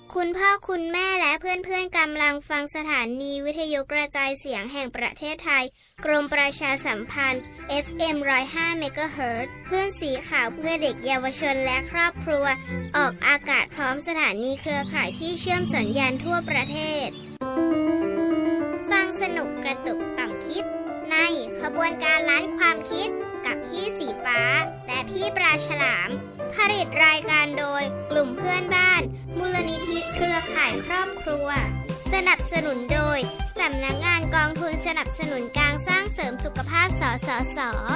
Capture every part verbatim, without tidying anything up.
คุณพ่อคุณแม่และเพื่อนๆกำลังฟังสถานีวิทยุกระจายเสียงแห่งประเทศไทยกรมประชาสัมพันธ์ เอฟ เอ็ม หนึ่งร้อยห้า เมกะเฮิรตซ์คลื่นสีขาวเพื่อเด็กเยาวชนและครอบครัวออกอากาศพร้อมสถานีเครือข่ายที่เชื่อมสัญญาณทั่วประเทศฟังสนุกกระตุกต่อมคิดในขบวนการล้านความคิดกับพี่สีฟ้าและพี่ปลาฉลามผลิตรายการโดยกลุ่มเพื่อนบ้านมูลนิธิเครือข่ายครอบครัวสนับสนุนโดยสำนักงานกองทุนสนับสนุนการสร้างเสริมสุขภาพสสส.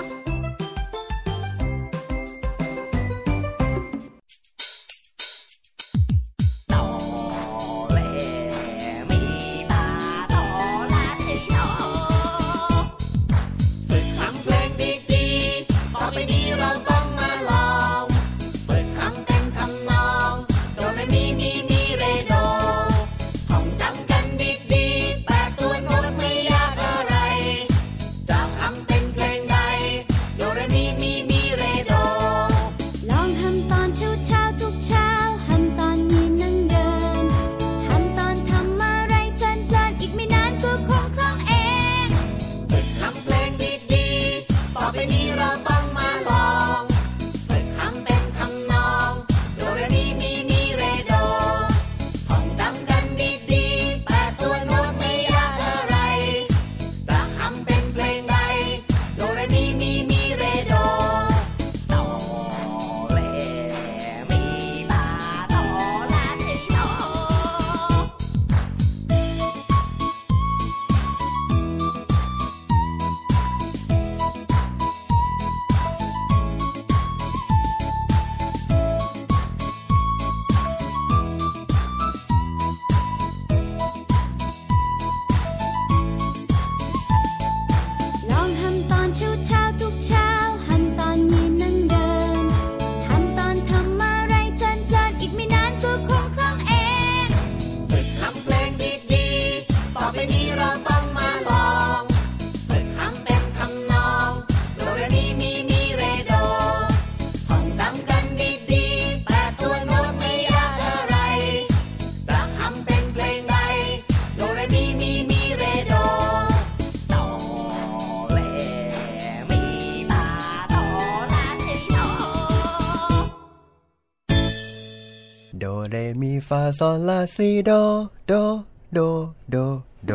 โดเรมีฟาซอลลาซีโดโดโดโดโด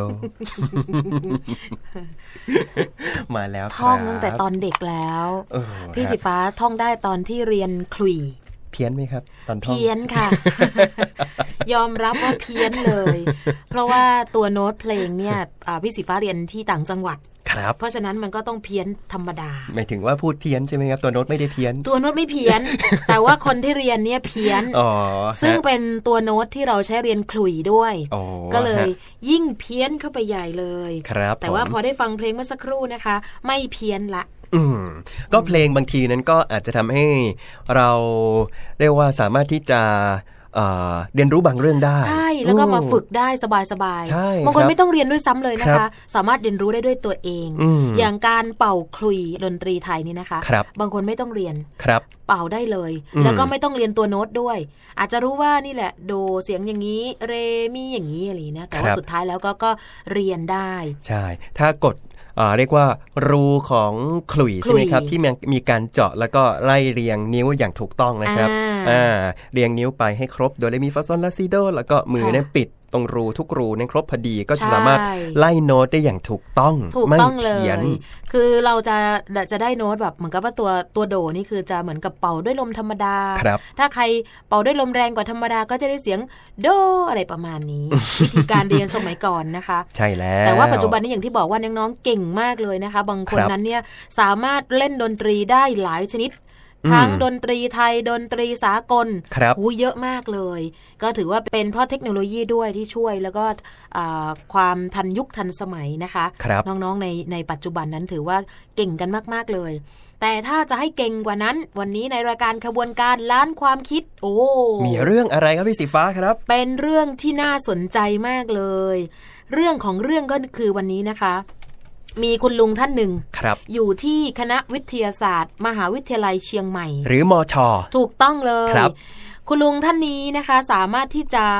มาแล้วครับท่องตั้งแต่ตอนเด็กแล้วพี่สีฟ้าท่องได้ตอนที่เรียนคลุยเพี้ยนไหมครับตอนท่องเพี้ยนค่ะ ยอมรับว่าเพี้ยนเลยเพราะว่าตัวโน้ตเพลงเนี่ยพี่สีฟ้าเรียนที่ต่างจังหวัดเพราะฉะนั้นมันก็ต้องเพี้ยนธรรมดาหมายถึงว่าพูดเพี้ยนใช่ไหมครับตัวโน้ตไม่ได้เพี้ยนตัวโน้ตไม่เพี้ยน แต่ว่าคนที่เรียนเนี่ยเพี้ยนซึ่งเป็นตัวโน้ตที่เราใช้เรียนคลุยด้วยก็เลยยิ่งเพี้ยนเข้าไปใหญ่เลยแต่ว่าพอได้ฟังเพลงเมื่อสักครู่นะคะไม่เพี้ยนละอืมก็เพลงบางทีนั้นก็อาจจะทำให้เราเรียกว่าสามารถที่จะเรียนรู้บางเรื่องได้ใช่แล้วก็มาฝึกได้สบายๆบางคนไม่ต้องเรียนด้วยซ้ำเลยนะคะสามารถเรียนรู้ได้ด้วยตัวเองอย่างการเป่าคลุยดนตรีไทยนี่นะคะบางคนไม่ต้องเรียนเป่าได้เลยแล้วก็ไม่ต้องเรียนตัวโน้ตด้วยอาจจะรู้ว่านี่แหละโดเสียงอย่างนี้เรมีอย่างนี้อะไรนะแต่ว่าสุดท้ายแล้วก็ก็เรียนได้ใช่ถ้ากดเรียกว่ารูของขลุ่ยใช่ไหมครับที่มีการเจาะแล้วก็ไล่เรียงนิ้วอย่างถูกต้องนะครับเรียงนิ้วไปให้ครบโดเรมีฟาซอลลาซิโดแล้วก็มือเนี่ยปิดตรงรูทุกรูนั้นครบพอดีก็สามารถไล่โน้ตได้อย่างถูกต้องไม่เพี้ยนคือเราจะจะได้โน้ตแบบเหมือนกับว่าตัวตัวโดนี่คือจะเหมือนกับเป่าด้วยลมธรรมดาถ้าใครเป่าด้วยลมแรงกว่าธรรมดาก็จะได้เสียงโดอะไรประมาณนี้ วิธีการเรียนสมัยก่อนนะคะใช่แล้วแต่ว่าปัจจุบันนี้อย่างที่บอกว่าน้องๆเก่งมากเลยนะคะบางคนนั้นเนี่ยสามารถเล่นดนตรีได้หลายชนิดทั้งดนตรีไทยดนตรีสากลหูเยอะมากเลยก็ถือว่าเป็นเพราะเทคโนโลยีด้วยที่ช่วยแล้วก็ความทันยุคทันสมัยนะคะน้องๆในในปัจจุบันนั้นถือว่าเก่งกันมากๆเลยแต่ถ้าจะให้เก่งกว่านั้นวันนี้ในรายการขบวนการล้านความคิดโอ้มีเรื่องอะไรครับพี่สีฟ้าครับเป็นเรื่องที่น่าสนใจมากเลยเรื่องของเรื่องก็คือวันนี้นะคะมีคุณลุงท่านหนึ่งอยู่ที่คณะวิทยาศาสตร์มหาวิทยาลัยเชียงใหม่หรือมช. ถูกต้องเลย ค, คุณลุงท่านนี้นะคะสามารถที่จะ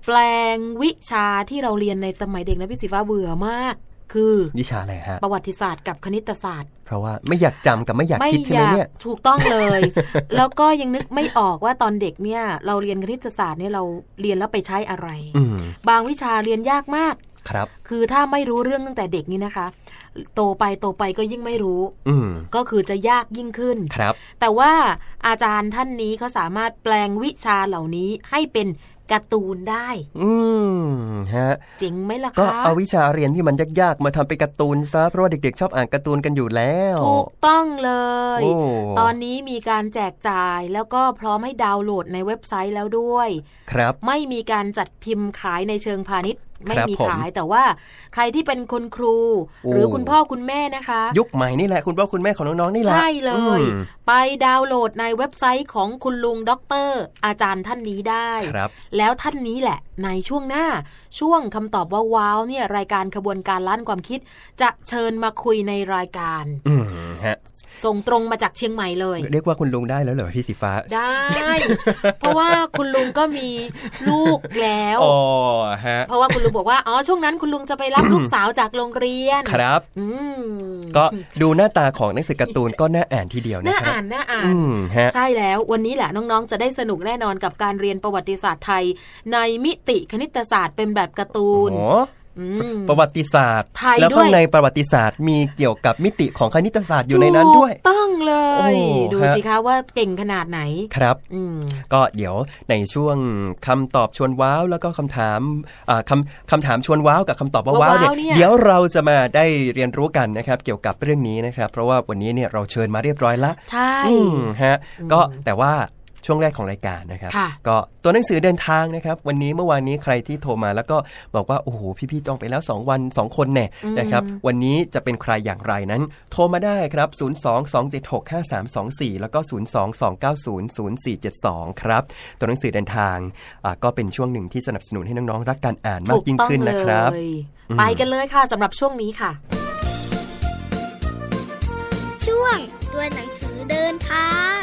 แปลงวิชาที่เราเรียนในสมัยเด็กนะพี่สีฟ้าเบื่อมากคือวิชาอะไรฮะประวัติศาสตร์กับคณิตศาสตร์เพราะว่าไม่อยากจำกับไม่อยากคิดใช่ไหมเนี่ยถูกต้องเลย แล้วก็ยังนึกไม่ออกว่าตอนเด็กเนี่ยเราเรียนคณิตศาสตร์เนี่ยเราเรียนแล้วไปใช้อะไรบางวิชาเรียนยากมากครับคือถ้าไม่รู้เรื่องตั้งแต่เด็กนี่นะคะโตไปโตไปก็ยิ่งไม่รู้ก็คือจะยากยิ่งขึ้นครับแต่ว่าอาจารย์ท่านนี้เขาสามารถแปลงวิชาเหล่านี้ให้เป็นการ์ตูนได้อืมฮะจริงไหมล่ะคะก็เอาวิชาเรียนที่มันยากๆมาทำเป็นการ์ตูนซะเพราะว่าเด็กๆชอบอ่านการ์ตูนกันอยู่แล้วถูกต้องเลยตอนนี้มีการแจกจ่ายแล้วก็พร้อมให้ดาวน์โหลดในเว็บไซต์แล้วด้วยครับไม่มีการจัดพิมพ์ขายในเชิงพาณิชย์ไม่มีขายแต่ว่าใครที่เป็นคุณครูหรือคุณพ่อคุณแม่นะคะยุคใหม่นี่แหละคุณพ่อคุณแม่ของน้องๆนี่แหละใช่เลยไปดาวน์โหลดในเว็บไซต์ของคุณลุงด็อกเตอร์อาจารย์ท่านนี้ได้แล้วท่านนี้แหละในช่วงหน้าช่วงคำตอบว่าว้าวเนี่ยรายการขบวนการล้านความคิดจะเชิญมาคุยในรายการอืมฮะส่งตรงมาจากเชียงใหม่เลยเรียกว่าคุณลุงได้แล้วเหรอพี่สีฟ้าได้เพราะว่าคุณลุงก็มีลูกแล้วอ๋อฮะเพราะว่าคุณลุงบอกว่าอ๋อช่วงนั้นคุณลุงจะไปรับลูกสาวจากโรงเรียนครับอืก็ดูหน้าตาของหนังสือการ์ตูนก็น่าอ่านทีเดียวนะครับน่าอ่านน่าอ่านใช่แล้ววันนี้แหละน้องๆจะได้สนุกแน่นอนกับการเรียนประวัติศาสตร์ไทยในมิติคณิตศาสตร์เป็นแบบการ์ตูนประวัติศาสตร์แล้วข้างในประวัติศาสตร์มีเกี่ยวกับมิติของคณิตศาสตร์อยู่ในนั้นด้วยถูกต้องเลยดูสิคะว่าเก่งขนาดไหนครับก็เดี๋ยวในช่วงคำตอบชวนว้าวแล้วก็คำถามคำคำถามชวนว้าวกับคำตอบว่าว้าวเนี่ยเดี๋ยวเราจะมาได้เรียนรู้กันนะครับเกี่ยวกับเรื่องนี้นะครับเพราะว่าวันนี้เนี่ยเราเชิญมาเรียบร้อยละใช่ฮะก็แต่ว่าช่วงแรกของรายการนะครับก็ตัวหนังสือเดินทางนะครับวันนี้เมื่อวานนี้ใครที่โทรมาแล้วก็บอกว่าโอ้โหพี่ๆจองไปแล้วสองวันสองคนแน่นะครับวันนี้จะเป็นใครอย่างไรนั้นโทรมาได้ครับศูนย์ สอง สอง เจ็ด หก ห้า สาม สอง สี่แล้วก็ศูนย์ สอง สอง เก้า ศูนย์ ศูนย์ สี่ เจ็ด สองครับตัวหนังสือเดินทางก็เป็นช่วงหนึ่งที่สนับสนุนให้น้องๆรักการอ่านมากยิ่งขึ้นนะครับไปกันเลยค่ะสำหรับช่วงนี้ค่ะช่วงตัวหนังสือเดินทาง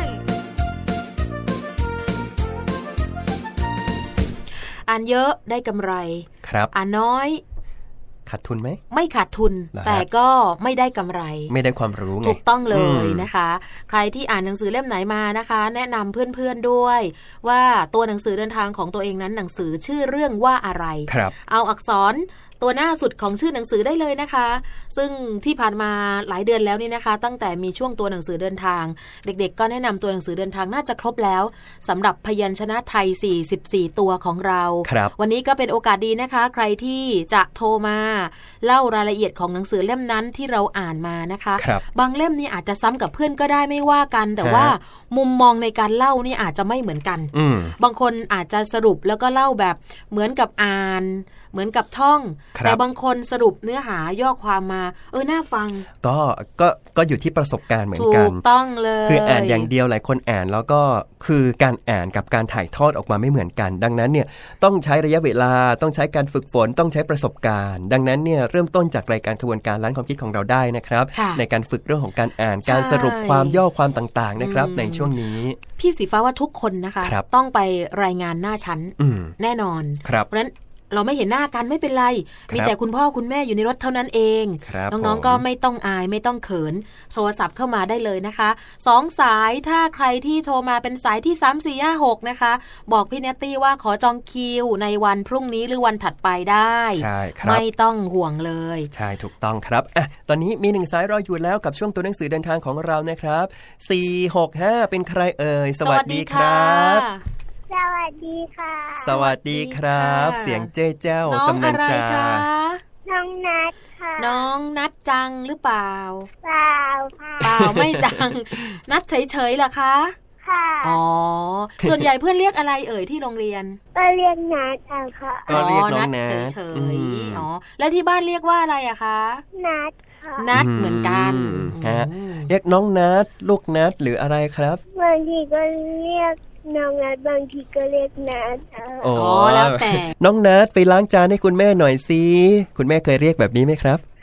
อ่านเยอะได้กำไรครับอ่านน้อยขาดทุนไหมไม่ขาดทุนแต่ก็ไม่ได้กำไรไม่ได้ความรู้ไงถูกต้องเลยนะคะใครที่อ่านหนังสือเล่มไหนมานะคะแนะนำเพื่อนๆด้วยว่าตัวหนังสือเดินทางของตัวเองนั้นหนังสือชื่อเรื่องว่าอะไรเอาอักษรตัวหน้าสุดของชื่อหนังสือได้เลยนะคะซึ่งที่ผ่านมาหลายเดือนแล้วนี่นะคะตั้งแต่มีช่วงตัวหนังสือเดินทางเด็กๆก็แนะนำตัวหนังสือเดินทางน่าจะครบแล้วสำหรับพยัญชนะไทยสี่สิบสี่ตัวของเราวันนี้ก็เป็นโอกาสดีนะคะใครที่จะโทรมาเล่ารายละเอียดของหนังสือเล่มนั้นที่เราอ่านมานะคะบางเล่มนี่อาจจะซ้ำกับเพื่อนก็ได้ไม่ว่ากันแต่ว่ามุมมองในการเล่านี่อาจจะไม่เหมือนกันบางคนอาจจะสรุปแล้วก็เล่าแบบเหมือนกับอ่านเหมือนกับท่องแต่บางคนสรุปเนื้อหาย่อความมาเออน่าฟังก็ก็ก็อยู่ที่ประสบการณ์เหมือนกันถูกต้องเลยคืออ่านอย่างเดียวหลายคนอ่านแล้วก็คือการอ่านกับการถ่ายทอดออกมาไม่เหมือนกันดังนั้นเนี่ยต้องใช้ระยะเวลาต้องใช้การฝึกฝนต้องใช้ประสบการณ์ดังนั้นเนี่ยเริ่มต้นจากรายการขบวนการล้านความคิดของเราได้นะครับในการฝึกเรื่องของการอ่านการสรุปความย่อความต่างๆนะครับในช่วงนี้พี่สีฟ้าว่าทุกคนนะคะต้องไปรายงานหน้าชั้นแน่นอนเพราะฉะนั้นเราไม่เห็นหน้ากันไม่เป็นไรมีแต่คุณพ่อคุณแม่อยู่ในรถเท่านั้นเองน้องๆก็ไม่ต้องอายไม่ต้องเขินโทรศัพท์เข้ามาได้เลยนะคะสองสายถ้าใครที่โทรมาเป็นสายที่สาม สี่ ห้า หกนะคะบอกพี่เนตตี้ว่าขอจองคิวในวันพรุ่งนี้หรือวันถัดไปได้ใช่ครับไม่ต้องห่วงเลยใช่ถูกต้องครับอ่ะตอนนี้มีหนึ่งสายรออยู่แล้วกับช่วงตัวหนังสือเดินทางของเรานะครับสี่ หก ห้าเป็นใครเอ่ยสวัสดีครับสวัสดีค่ะสวัสดีครับเสียงเจ๊เจ้าจำเนินจาน้องนัทค่ะน้องนัทจังหรือเปล่าเปล่าค่ะเปล่าไม่จังนัทเฉยๆเหรอคะค่ะอ๋อส่วนใหญ่เพื่อนเรียกอะไรเอ่ยที่โรงเรียนก็เรียกนัทค่ะก็เรียกน้องนัทเฉยๆอ๋อแล้วที่บ้านเรียกว่าอะไรอะคะนัทค่ะนัทเหมือนกันเรียกน้องนัทลูกนัทหรืออะไรครับบางทีก็เรียกน้องนัทบางทีก็เรียกนัทอ๋อแล้วแต่น้องนัทไปล้างจานให้คุณแม่หน่อยสิคุณแม่เคยเรียกแบบนี้ไหมครับเคย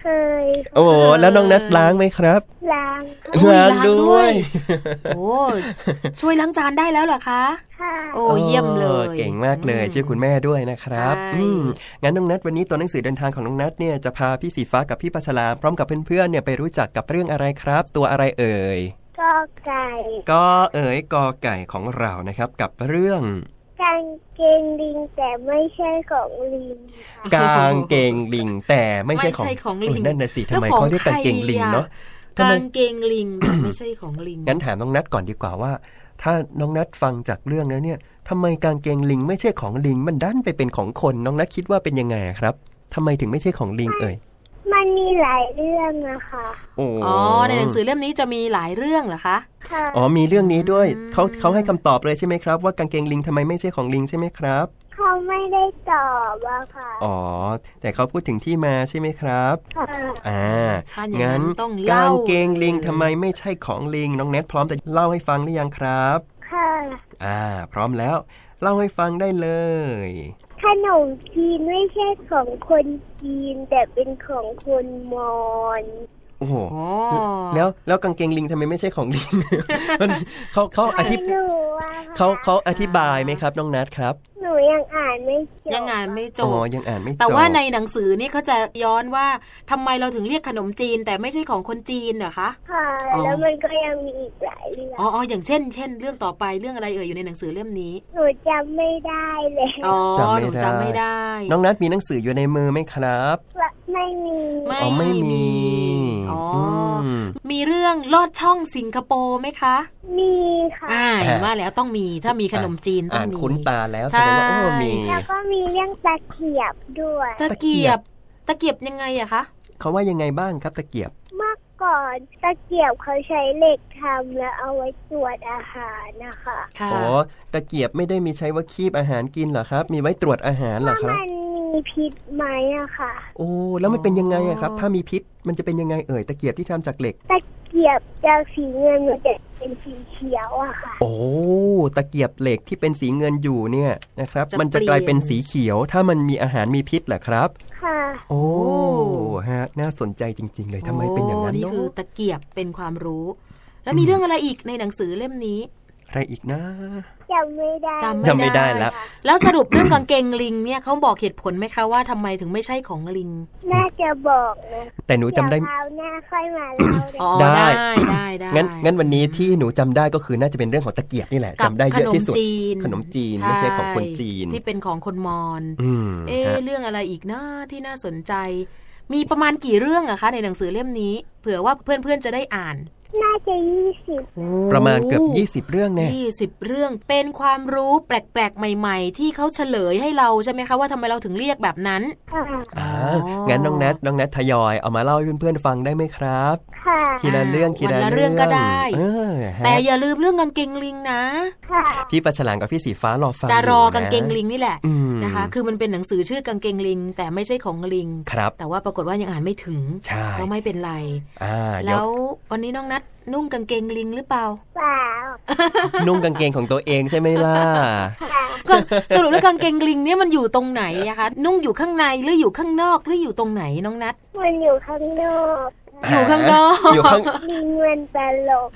โอ้แล้วน้องนัทล้างไหมครับล้างล้างด้วยโอ้ช่วยล้างจานได้แล้วเหรอคะโอ้เยี่ยมเลยเก่งมากเลยชื่อคุณแม่ด้วยนะครับอืมงั้นน้องนัทวันนี้ตัวหนังสือเดินทางของน้องนัทเนี่ยจะพาพี่สีฟ้ากับพี่ปัชราพร้อมกับเพื่อนๆเนี่ยไปรู้จักกับเรื่องอะไรครับตัวอะไรเอ่ยกอไก่ก็เอ๋ยกอไก่ของเรานะครับกับเรื่องกางเกงลิงแต่ไม่ใช่ของลิงกางเกงลิงแต่ไม่ใช่ของลิงนั่นน่ะสิทำไมเขาเรียกกางเกงลิงเนาะกางเกงลิงแต่ไม่ใช่ของลิงงั้นถามน้องนัทก่อนดีกว่าว่าถ้าน้องนัทฟังจากเรื่องแล้วเนี่ยทำไมกางเกงลิงไม่ใช่ของลิงมันดันไปเป็นของคนน้องนัทคิดว่าเป็นยังไงครับทำไมถึงไม่ใช่ของลิงเอ่ยมันมีหลายเรื่องนะคะอ๋อในหนังสือเล่มนี้จะมีหลายเรื่องเหรอคะอ๋อมีเรื่องนี้ด้วยเขาเขาให้คำตอบเลยใช่ไหมครับว่ากางเกงลิงทำไมไม่ใช่ของลิงใช่ไหมครับเขาไม่ได้ตอบอะค่ะอ๋อแต่เขาพูดถึงที่มาใช่ไหมครับค่ะอ่างั้นกางเกงลิงทำไมไม่ใช่ของลิงน้องเนทพร้อมจะเล่าให้ฟังหรือยังครับค่ะอ่าพร้อมแล้วเล่าให้ฟังได้เลยขนมจีนไม่ใช่ของคนจีนแต่เป็นของคนมอญโอ้โหแล้วแล้วกางเกงลิงทำไมไม่ใช่ของลิงเขาเขาอธิบายเขาเขาอธิบายไหมครับน้องนัทครับหนูยังอ่านไม่จบยังอ่านไม่จบอ๋อยังอ่านไม่จบแต่ว่าในหนังสือนี่เขาจะย้อนว่าทำไมเราถึงเรียกขนมจีนแต่ไม่ใช่ของคนจีนเหรอคะค่ะแล้วมันก็ยังมีอีกหลายเรื่องอ๋ออย่างเช่นเช่นเรื่องต่อไปเรื่องอะไรเอ่ยอยู่ในหนังสือเล่มนี้หนูจำไม่ได้เลยอ๋อหนูจำไม่ได้น้องนัทมีหนังสืออยู่ในมือไหมครับไม่มีอ๋อไม่มีอ๋อมีเรื่องลอดช่องสิงคโปร์ไหมคะมีค่ะอ่าเห็นว่าแล้วต้องมีถ้ามีขนมจีนต้องมีอ่านคุ้นตาแล้วแสดงว่าโอ้มีแล้วก็มีเรื่องตะเกียบด้วยตะเกียบตะเกียบยังไงอะคะเขาว่ายังไงบ้างครับตะเกียบเมื่อก่อนตะเกียบเขาใช้เหล็กทำแล้วเอาไว้ตรวจอาหารนะคะอ๋อตะเกียบไม่ได้มีใช้ว่าคีบอาหารกินเหรอครับมีไว้ตรวจอาหารเหรอครับมันมีพิษไหมอะค่ะโอ้แล้วมันเป็นยังไงอะครับถ้ามีพิษมันจะเป็นยังไงเอ่ยตะเกียบที่ทำจากเหล็กตะเกียบจากสีเงินมันจะเป็นสีเขียวอะค่ะโอ้ตะเกียบเหล็กที่เป็นสีเงินอยู่เนี่ยนะครับมันจะกลายเป็นสีเขียวถ้ามันมีอาหารมีพิษเหรอครับค่ะโอ้ฮะน่าสนใจจริงๆเลยทำไมเป็นอย่างนั้นนี่คือตะเกียบเป็นความรู้แล้วมีเรื่องอะไรอีกในหนังสือเล่มนี้อะไรอีกนะจำไม่ได้จำไม่ได้แล้วแล้วสรุปเรื่องกางเกงลิงเนี่ยเขาบอกเหตุผลไหมคะว่าทำไมถึงไม่ใช่ของลิงน่าจะบอกนะแต่หนูจำได้คราวหน้าค่อยมาเล่าได้ได้ได้งั้นงั้นวันนี้ที่หนูจำได้ก็คือน่าจะเป็นเรื่องของตะเกียบนี่แหละจำได้เยอะที่สุดขนมจีนไม่ใช่ของคนจีนที่เป็นของคนมอญเอ๊ะเรื่องอะไรอีกนะที่น่าสนใจมีประมาณกี่เรื่องอะคะในหนังสือเล่มนี้เผื่อว่าเพื่อนๆจะได้อ่านน่าจะยี่สิบประมาณเกือบยี่สิบเรื่องแน่ยี่สิบเรื่องเป็นความรู้แปลกๆใหม่ๆที่เขาเฉลยให้เราใช่ไหมคะว่าทำไมเราถึงเรียกแบบนั้นอ่างั้นน้องแนทน้องแนททยอยเอามาเล่าให้เพื่อนๆฟังได้ไหมครับค่ะทีละเรื่องทีละเรื่องก็ได้แต่อย่าลืมเรื่องกางเกงลิงนะค่ะพี่ปัชฉลางกับพี่สีฟ้ารอฟังจะรอกางเกงลิงนี่แหละนะคะคือมันเป็นหนังสือชื่อกางเกงลิงแต่ไม่ใช่ของลิงแต่ว่าปรากฏว่ายังอ่านไม่ถึงก็ไม่เป็นไรแล้ววันนี้น้องนัทนุ่งกางเกงลิงหรือเปล่าเปล่านุ่งกางเกงของตัวเองใช่ไหมล่ะสรุปแล้วกางเกงลิงเนี่ยมันอยู่ตรงไหนอะคะนุ่งอยู่ข้างในหรืออยู่ข้างนอกหรืออยู่ตรงไหนน้องนัทมันอยู่ข้างนอกอยู่ข้างนอกอยู่ข้างมีเงินตลก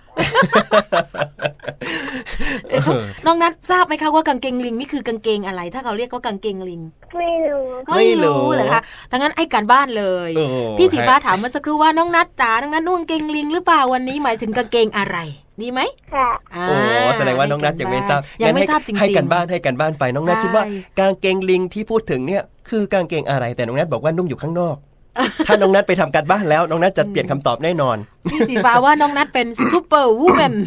น้องนัททราบไหมคะว่ากางเกงลิงนี่คือกางเกงอะไรถ้าเขาเรียกว่ากางเกงลิงไม่รู้ไม่รู้เลยค่ะทั้งนั้นไอ้การบ้านเลยพี่สีฟ้าถามเมื่อสักครู่ว่าน้องนัทจ๋าน้องนัทนุ่งกางเกงลิงหรือเปล่าวันนี้หมายถึงกางเกงอะไรดีไหมค่ะโอ้แสดงว่าน้องนัทยังไม่ทราบยังไม่ทราบจริงๆให้กันบ้านให้กันบ้านไปน้องนัทคิดว่ากางเกงลิงที่พูดถึงเนี่ยคือกางเกงอะไรแต่น้องนัทบอกว่านุ่งอยู่ข้างนอกถ้าน้องนัทไปทำการบ้านแล้วน้องนัทจะเปลี่ยนคำตอบแน่นอนพี่สีฟ้าว่าน้องนัทเป็นซูเปอร์วูแมน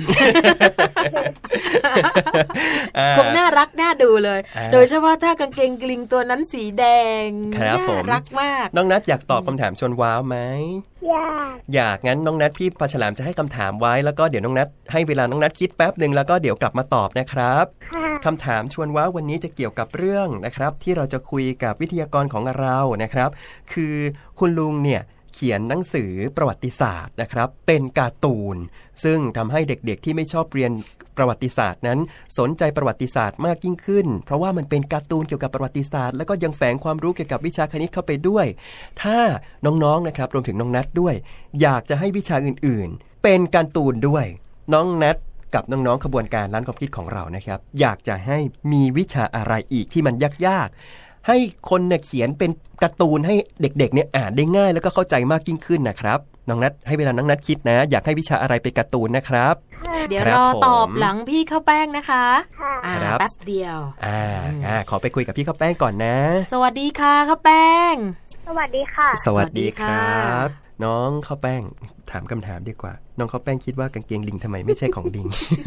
คงน่ารักน่าดูเลยโดยเฉพาะถ้ากางเกงลิงตัวนั้นสีแดงน่ารักมากน้องนัทอยากตอบคำถามชวนว้าวไหมอยากอยากงั้นน้องนัทพี่ปลาฉลามจะให้คำถามไว้แล้วก็เดี๋ยวน้องนัทให้เวลาน้องนัทคิดแป๊บนึงแล้วก็เดี๋ยวกลับมาตอบนะครับคำถามชวนว้าววันนี้จะเกี่ยวกับเรื่องนะครับที่เราจะคุยกับวิทยากรของเรานะครับคือคุณลุงเนี่ยขียนหนังสือประวัติศาสตร์นะครับเป็นการ์ตูนซึ่งทำให้เด็กๆที่ไม่ชอบเรียนประวัติศาสตร์นั้นสนใจประวัติศาสตร์มากยิ่งขึ้นเพราะว่ามันเป็นการ์ตูนเกี่ยวกับประวัติศาสตร์แล้วก็ยังแฝงความรู้เกี่ยวกับวิชาคณิตเข้าไปด้วยถ้าน้องๆนะครับรวมถึงน้องนัทด้วยอยากจะให้วิชาอื่นๆเป็นการ์ตูนด้วยน้องนัทกับน้องๆขบวนการล้านความคิดของเรานะครับอยากจะให้มีวิชาอะไรอีกที่มันยากๆให้คนเนี่ยเขียนเป็นการ์ตูนให้เด็กๆเนี่ยอ่านได้ง่ายแล้วก็เข้าใจมากยิ่งขึ้นนะครับน้องนัทให้เวลาน้องนัทคิดนะอยากให้วิชาอะไรเป็นการ์ตูนนะครับเดี๋ยวรอตอบหลังพี่ข้าวแป้งนะคะค่ะแป๊บเดียวอ่าอ่าขอไปคุยกับพี่ข้าวแป้งก่อนนะสวัสดีค่ะข้าวแป้งสวัสดีค่ะสวัสดีครับน้องข้าวแป้งถามคำถามดีกว่าน้องข้าวแป้งคิดว่ากางเกงลิงทำไมไม่ใช่ของลิง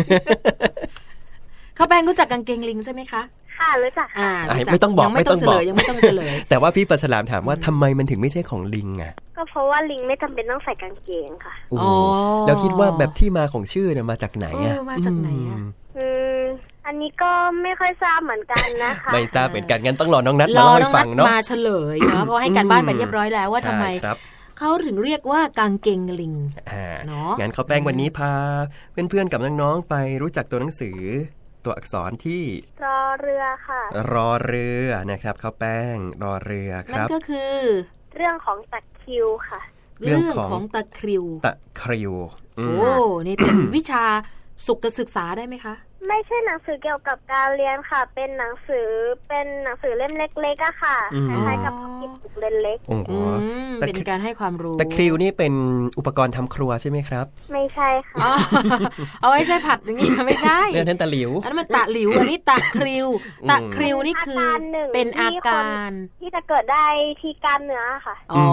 ข้าวแป้งรู้จักกางเกงลิงใช่ไหมคะค่ะรู้จักค่ะไม่ต้องบอกไม่ต้องบอกยังไม่ต้องเฉลยแต่ว่าพี่ปลาฉลามถามว่าทำไมมันถึงไม่ใช่ของลิงอ่ะก็เพราะว่าลิงไม่จำเป็นต้องใส่กางเกงค่ะอ๋อแล้วคิดว่าแบบที่มาของชื่อเนี่ยมาจากไหนอ่ะมาจากไหนอ่ะอืมอันนี้ก็ไม่ค่อยทราบเหมือนกันนะคะไม่ทราบเหมือนกันงั้นต้องรอน้องนัทมาเล่าให้ฟังเนาะมาเฉลยเนาะเพราะให้การบ้านไปเรียบร้อยแล้วว่าทำไมเขาถึงเรียกว่ากางเกงลิงเนาะงั้นข้าวแป้งวันนี้พาเพื่อนๆกับน้องๆไปรู้จักตัวหนังสือตัวอักษรที่รอเรือค่ะรอเรือนะครับข้าวแป้งรอเรือครับนั่นก็คือเรื่องของตะคริวค่ะเรื่องของตะคริวตะคริวโอ้นี่เป็นวิชาสุขศึกษาได้ไหมคะไม่ใช่หนังสือเกี่ยวกับการเรียนค่ะเป็นหนังสือเป็นหนังสือเล่มเล็กๆอะค่ะคล้ายๆกับกิจเล่มเล็กเป็นการให้ความรู้ตะคริวนี่เป็นอุปกรณ์ทำครัวใช่ไหมครับไม่ใช่ค่ะเอาไว้ใช้ผัดอย่างนี้ไม่ใช่เนี่ยท่านตะหลิวอันนั้นมันตะหลิวอันนี้ตะคริวตะคริวนี่คือเป็นอาการที่จะเกิดได้ที่กล้ามเนื้อค่ะอ๋อ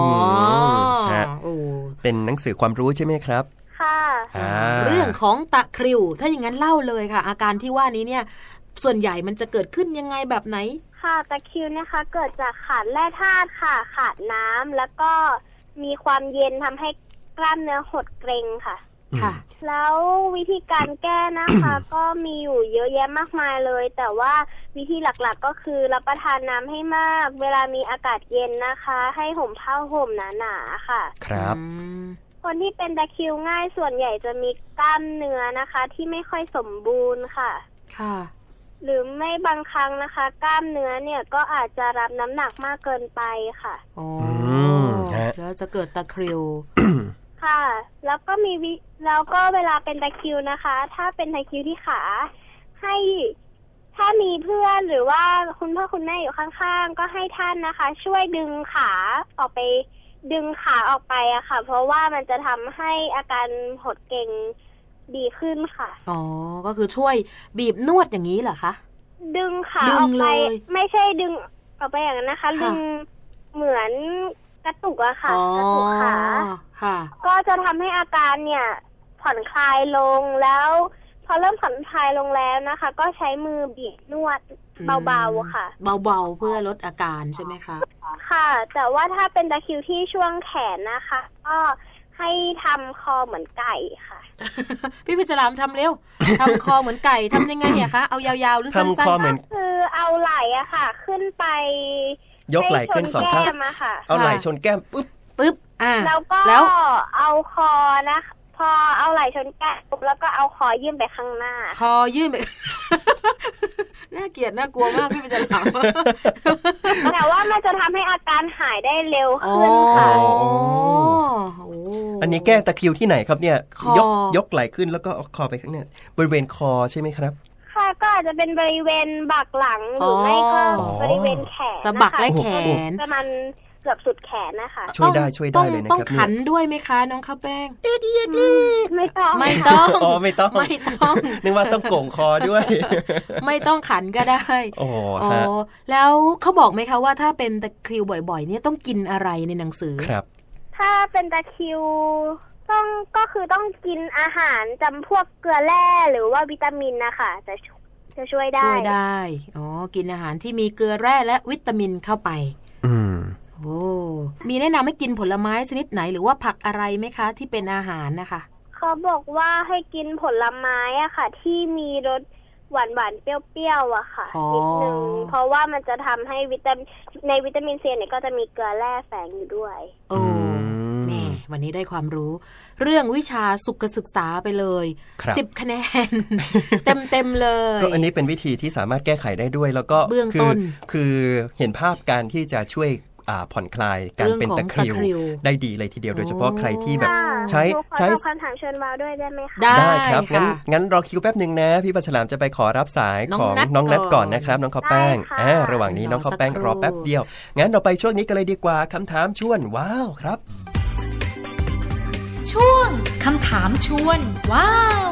เป็นหนังสือความรู้ใช่ไหมครับเรื่องของตะคริวถ้าอย่างนั้นเล่าเลยค่ะอาการที่ว่านี้เนี่ยส่วนใหญ่มันจะเกิดขึ้นยังไงแบบไหนค่ะตะคริวนะคะเกิดจากขาดแร่ธาตุค่ะขาดน้ำแล้วก็มีความเย็นทำให้กล้ามเนื้อหดเกร็งค่ะค่ะแล้ววิธีการแก้นะคะ ก็มีอยู่เยอะแยะมากมายเลยแต่ว่าวิธีหลักๆก็คือรับประทานน้ำให้มากเวลามีอากาศเย็นนะคะให้ห่มผ้าห่มหนาๆค่ะครับคนที่เป็นตะคริวง่ายส่วนใหญ่จะมีกล้ามเนื้อนะคะที่ไม่ค่อยสมบูรณ์ค่ะค่ะหรือไม่บางครั้งนะคะกล้ามเนื้อเนี่ยก็อาจจะรับน้ำหนักมากเกินไปค่ะอ๋อแล้วจะเกิดตะคริวค่ะแล้วก็มีวิแล้วก็เวลาเป็นตะคริวนะคะถ้าเป็นตะคริวที่ขาให้ถ้ามีเพื่อนหรือว่าคุณพ่อคุณแม่อยู่ข้างๆก็ให้ท่านนะคะช่วยดึงขาออกไปดึงขาออกไปอะค่ะเพราะว่ามันจะทำให้อาการหดเกร็งดีขึ้นค่ะอ๋อก็คือช่วยบีบนวดอย่างนี้เหรอคะดึงขาออกไปไม่ใช่ดึงออกไปอย่างนั้นนะคะดึงเหมือนกระตุกอะค่ะกระตุกขาค่ะก็จะทำให้อาการเนี่ยผ่อนคลายลงแล้วพอเริ่มผ่อนคลายลงแล้วนะคะก็ใช้มือบีบนวดเบาๆค่ะเบาๆเพื่อลดอาการใช่ไหมคะค่ะแต่ว่าถ้าเป็นตะคริวที่ช่วงแขนนะคะก็ให้ทำคอเหมือนไก่ค่ะพี่พิจารณาทำเร็วทำคอเหมือนไก่ทำยังไงอะคะเอายาวๆหรือสั้นๆทำคอเหมือนคือเอาไหล่อะค่ะขึ้นไปยกไหล่ขึ้นสองข้างเอาไหล่ชนแก้มปึ๊บปึ๊บอ่าแล้วก็เอาคอนะพอเอาไหล่ชนแก้มปุ๊บแล้วก็เอาคอยื่นไปข้างหน้าคอยื่นไปน่าเกลียดน่ากลัวมากพี่เป็นจะถามแต่ว่ามันจะทำให้อาการหายได้เร็วขึ้นค่ะอันนี้แก้ตะคริวที่ไหนครับเนี่ยยกยกไหล่ขึ้นแล้วก็เอาคอไปข้างหน้าบริเวณคอใช่ไหมครับค่ะก็อาจจะเป็นบริเวณบักหลังหรือไม่ก็บริเวณแขนสะบักและแขนประมาณเกือบสุดแขนนะคะช่วยได้ช่วยได้เลยนะครับต้องขันด้วยไหมคะน้องข้าวแป้งไม่ต้องไม่ต้องอ๋อไม่ต้องไม่ต้องนึกว่าต้องโก่งคอด้วยไม่ต้องขันก็ได้โอ้โหแล้วเขาบอกไหมคะว่าถ้าเป็นตะคริวบ่อยๆเนี่ยต้องกินอะไรในหนังสือครับถ้าเป็นตะคริวต้องก็คือต้องกินอาหารจำพวกเกลือแร่หรือว่าวิตามินนะคะจะจะช่วยได้ช่วยได้อ๋อกินอาหารที่มีเกลือแร่และวิตามินเข้าไปอืมโอ้มีแนะนำให้กินผลไม้ชนิดไหนหรือว่าผักอะไรไหมคะที่เป็นอาหารนะคะเขาบอกว่าให้กินผลไม้อะค่ะที่มีรสหวานหวานเปรี้ยวๆอะค่ะนิดนึงเพราะว่ามันจะทำให้วิตามินในวิตามินซีเนี่ยก็จะมีเกลือแร่แฝงอยู่ด้วยโอ้แหมวันนี้ได้ความรู้เรื่องวิชาสุขศึกษาไปเลยสิบคะแนน เต็มๆเลยก็อันนี้เป็นวิธีที่สามารถแก้ไขได้ด้วยแล้วก็เบื้องต้นคือเห็นภาพการที่จะช่วยผ่อนคลายการเป็นตะคริวได้ดีเลยทีเดียวโดยเฉพาะใครที่แบบใช้ใช้คำถามเชิญมาด้วยได้ไหมคะได้ครับงั้นงั้นรอคิวแป๊บนึงนะพี่ปลาฉลามจะไปขอรับสายของน้องนัทก่อนนะครับน้องข้าวแป้งอ่าระหว่างนี้น้องข้าวแป้งรอแป๊บเดียวงั้นเราไปช่วงนี้กันเลยดีกว่าคำถามชวนว้าวครับช่วงคำถามชวนว้าว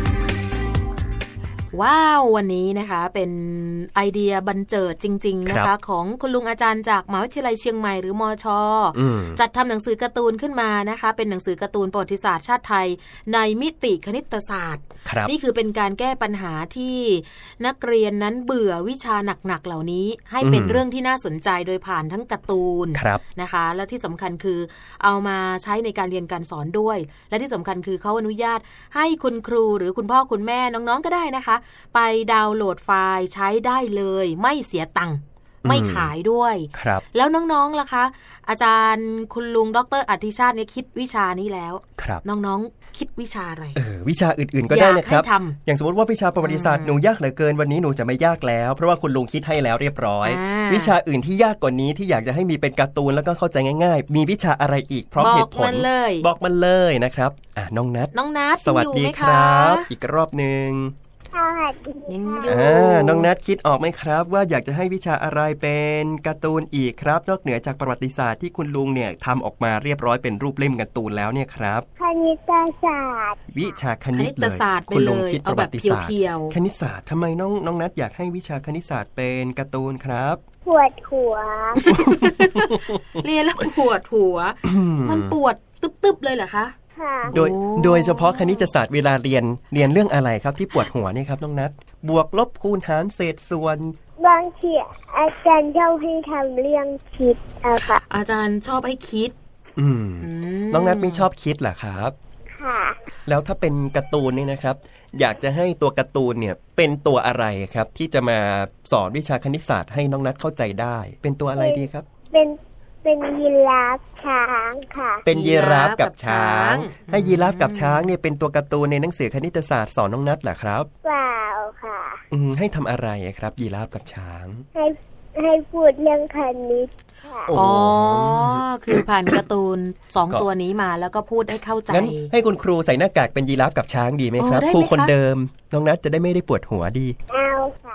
ว้าววันนี้นะคะเป็นไอเดียบันเจิดจริงๆนะคะของคุณลุงอาจารย์จากมหาวิทยาลัยเชียงใหม่หรือมช.จัดทำหนังสือการ์ตูนขึ้นมานะคะเป็นหนังสือการ์ตูนประวัติศาสตร์ชาติไทยในมิติคณิตศาสตร์นี่คือเป็นการแก้ปัญหาที่นักเรียนนั้นเบื่อวิชาหนักๆเหล่านี้ให้เป็นเรื่องที่น่าสนใจโดยผ่านทั้งการ์ตูนนะคะและที่สำคัญคือเอามาใช้ในการเรียนการสอนด้วยและที่สำคัญคือเขาอนุญาตให้คุณครูหรือคุณพ่อคุณแม่น้องๆก็ได้นะคะไปดาวน์โหลดไฟล์ใช้ได้เลยไม่เสียตังค์ไม่ขายด้วยแล้วน้องๆล่ะคะอาจารย์คุณลุงดร.อธิชาติเนี่ยคิดวิชานี้แล้วน้องๆคิดวิชาอะไรเออวิชาอื่นๆก็ได้นะครับ อ, อย่างสมมติว่าวิชาประวัติศาสตร์หนูยากเหลือเกินวันนี้หนูจะไม่ยากแล้วเพราะว่าคุณลุงคิดให้แล้วเรียบร้อยวิชาอื่นที่ยากกว่านี้ที่อยากจะให้มีเป็นการ์ตูนแล้วก็เข้าใจง่ายๆมีวิชาอะไรอีกพร้อมเหตุผลบอกมันเลยนะครับอ่ะน้องนัทน้องนัทสวัสดีครับอีกรอบนึงอ่าน้องนัทคิดออกไหมครับว่าอยากจะให้วิชาอะไรเป็นการ์ตูนอีกครับนอกเหนือจากประวัติศาสตร์ที่คุณลุงเนี่ยทำออกมาเรียบร้อยเป็นรูปเล่มการ์ตูนแล้วเนี่ยครับคณิตศาสตร์วิชาคณิตเลยคุณลุงคิดประวัติศาสตร์คณิตศาสตร์ทำไมน้องน้องนัทอยากให้วิชาคณิตศาสตร์เป็นการ์ตูนครับปวดหัวเรียนแล้วปวดหัว มันปวดตึ๊บๆเลยเหรอคะโดยโดยเฉพาะคณิตศาสตร์เวลาเรียนเรียนเรื่องอะไรครับที่ปวดหัวนี่ครับน้องนัทบวกลบคูณหารเศษส่วนบางทีอาจารย์ชอบให้ทำเรื่องคิดอะค่ะอาจารย์ชอบให้คิดอืมน้องนัทไม่ชอบคิดเหรอครับค่ะแล้วถ้าเป็นการ์ตูนนี่นะครับอยากจะให้ตัวการ์ตูนเนี่ยเป็นตัวอะไรครับที่จะมาสอนวิชาคณิตศาสตร์ให้น้องนัทเข้าใจได้เป็นตัวอะไรดีครับเป็นเป็นยีราฟช้างค่ะเป็นยีราฟกับช้างให้ยีราฟกับช้างเนี่ยเป็นตัวการ์ตูนในหนังสือคณิตศาสตร์สอนน้องนัทเหรอครับเปล่าค่ะอืมให้ทำอะไรครับยีราฟกับช้างให้ให้พูดเรื่องคณิตค่ะอ๋อคือผ่านการ์ตูนสองตัวนี้มาแล้วก็พูดให้เข้าใจงั้นให้คุณครูใส่หน้ากากเป็นยีราฟกับช้างดีไหมครับครูคนเดิมน้องนัทจะได้ไม่ได้ปวดหัวดีเอาค่ะ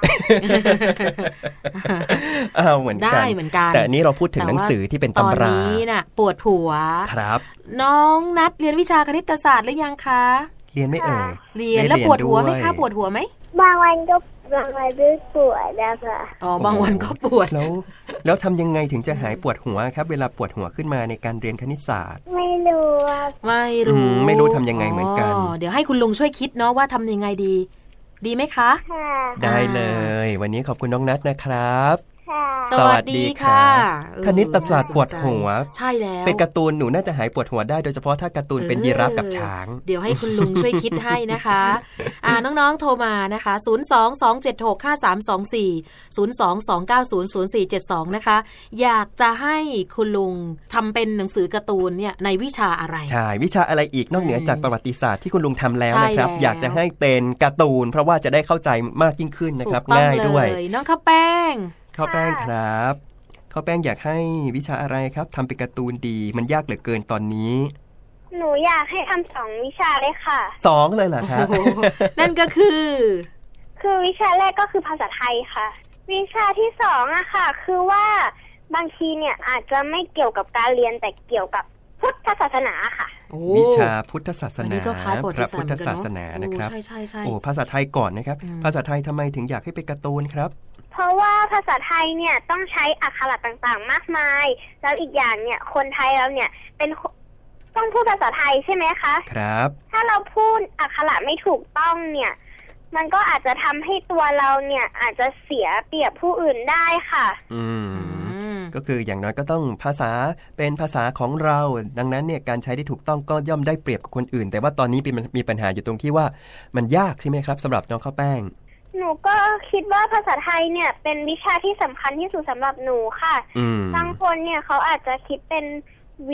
เอาเหมือนกันได้เหมือนกันแต่นี้เราพูดถึงหนังสือที่เป็นตำราตอนนี้น่ะปวดหัวครับน้องนัทเรียนวิชาคณิตศาสตร์หรือยังคะเรียนไม่เอ่ยเรียนแล้วปวดหัวไหมคะปวดหัวไหมบางวันก็บางวันก็ปวดนะคะอ๋อบางวันก็ปวดแล้วแล้วทำยังไงถึงจะหายปวดหัวครับเวลาปวดหัวขึ้นมาในการเรียนคณิตศาสตร์ไม่รู้ไม่รู้ไม่รู้ทำยังไงเหมือนกันเดี๋ยวให้คุณลุงช่วยคิดเนาะว่าทำยังไงดีดีไหมคะได้เลยวันนี้ขอบคุณน้องนัทนะครับสวัสดีค่ะคณิตศาสตร์ปวดหัวใช่แล้วเป็นการ์ตูนหนูน่าจะหายปวดหัวได้โดยเฉพาะถ้าการ์ตูนเป็นยีราฟกับช้างเดี๋ยวให้คุณลุงช่วยคิดให้นะคะอ่าน้องๆโทรมานะคะศูนย์ สอง สอง เจ็ด หก ห้า สาม สอง สี่ ศูนย์ สอง สอง เก้า ศูนย์ ศูนย์ สี่ เจ็ด สองนะคะอยากจะให้คุณลุงทำเป็นหนังสือการ์ตูนเนี่ยในวิชาอะไรใช่วิชาอะไรอีกนอกเหนือจากประวัติศาสตร์ที่คุณลุงทำแล้วนะครับอยากจะให้เป็นการ์ตูนเพราะว่าจะได้เข้าใจมากยิ่งขึ้นนะครับง่ายด้วยน้องข้าวแป้งข้าวแป้งครับข้าวแป้งอยากให้วิชาอะไรครับทำเป็นการ์ตูนดีมันยากเหลือเกินตอนนี้หนูอยากให้ทำสองวิชาเลยค่ะสองเลยเหรอครับนั่นก็คือคือวิชาแรกก็คือภาษาไทยค่ะวิชาที่สองอะค่ะคือว่าบางทีเนี่ยอาจจะไม่เกี่ยวกับการเรียนแต่เกี่ยวกับพุทธศาสนาค่ะวิชาพุทธศาสนาพระพุทธศาสนานะครับใช่ใช่ใช่โอ้ภาษาไทยก่อนนะครับภาษาไทยทำไมถึงอยากให้เป็นการ์ตูนครับเพราะว่าภาษาไทยเนี่ยต้องใช้อักขระต่างๆมากมายแล้วอีกอย่างเนี่ยคนไทยเราเนี่ยเป็นต้องพูดภาษาไทยใช่ไหมคะครับถ้าเราพูดอักขระไม่ถูกต้องเนี่ยมันก็อาจจะทำให้ตัวเราเนี่ยอาจจะเสียเปรียบผู้อื่นได้ค่ะอืมก็คืออย่างน้อยก็ต้องภาษาเป็นภาษาของเราดังนั้นเนี่ยการใช้ที่ถูกต้องก็ย่อมได้เปรียบกับคนอื่นแต่ว่าตอนนี้มีปัญหาอยู่ตรงที่ว่ามันยากใช่ไหมครับสำหรับน้องข้าวแป้งหนูก็คิดว่าภาษาไทยเนี่ยเป็นวิชาที่สำคัญที่สุดสำหรับหนูค่ะบางคนเนี่ยเขาอาจจะคิดเป็นวิทย์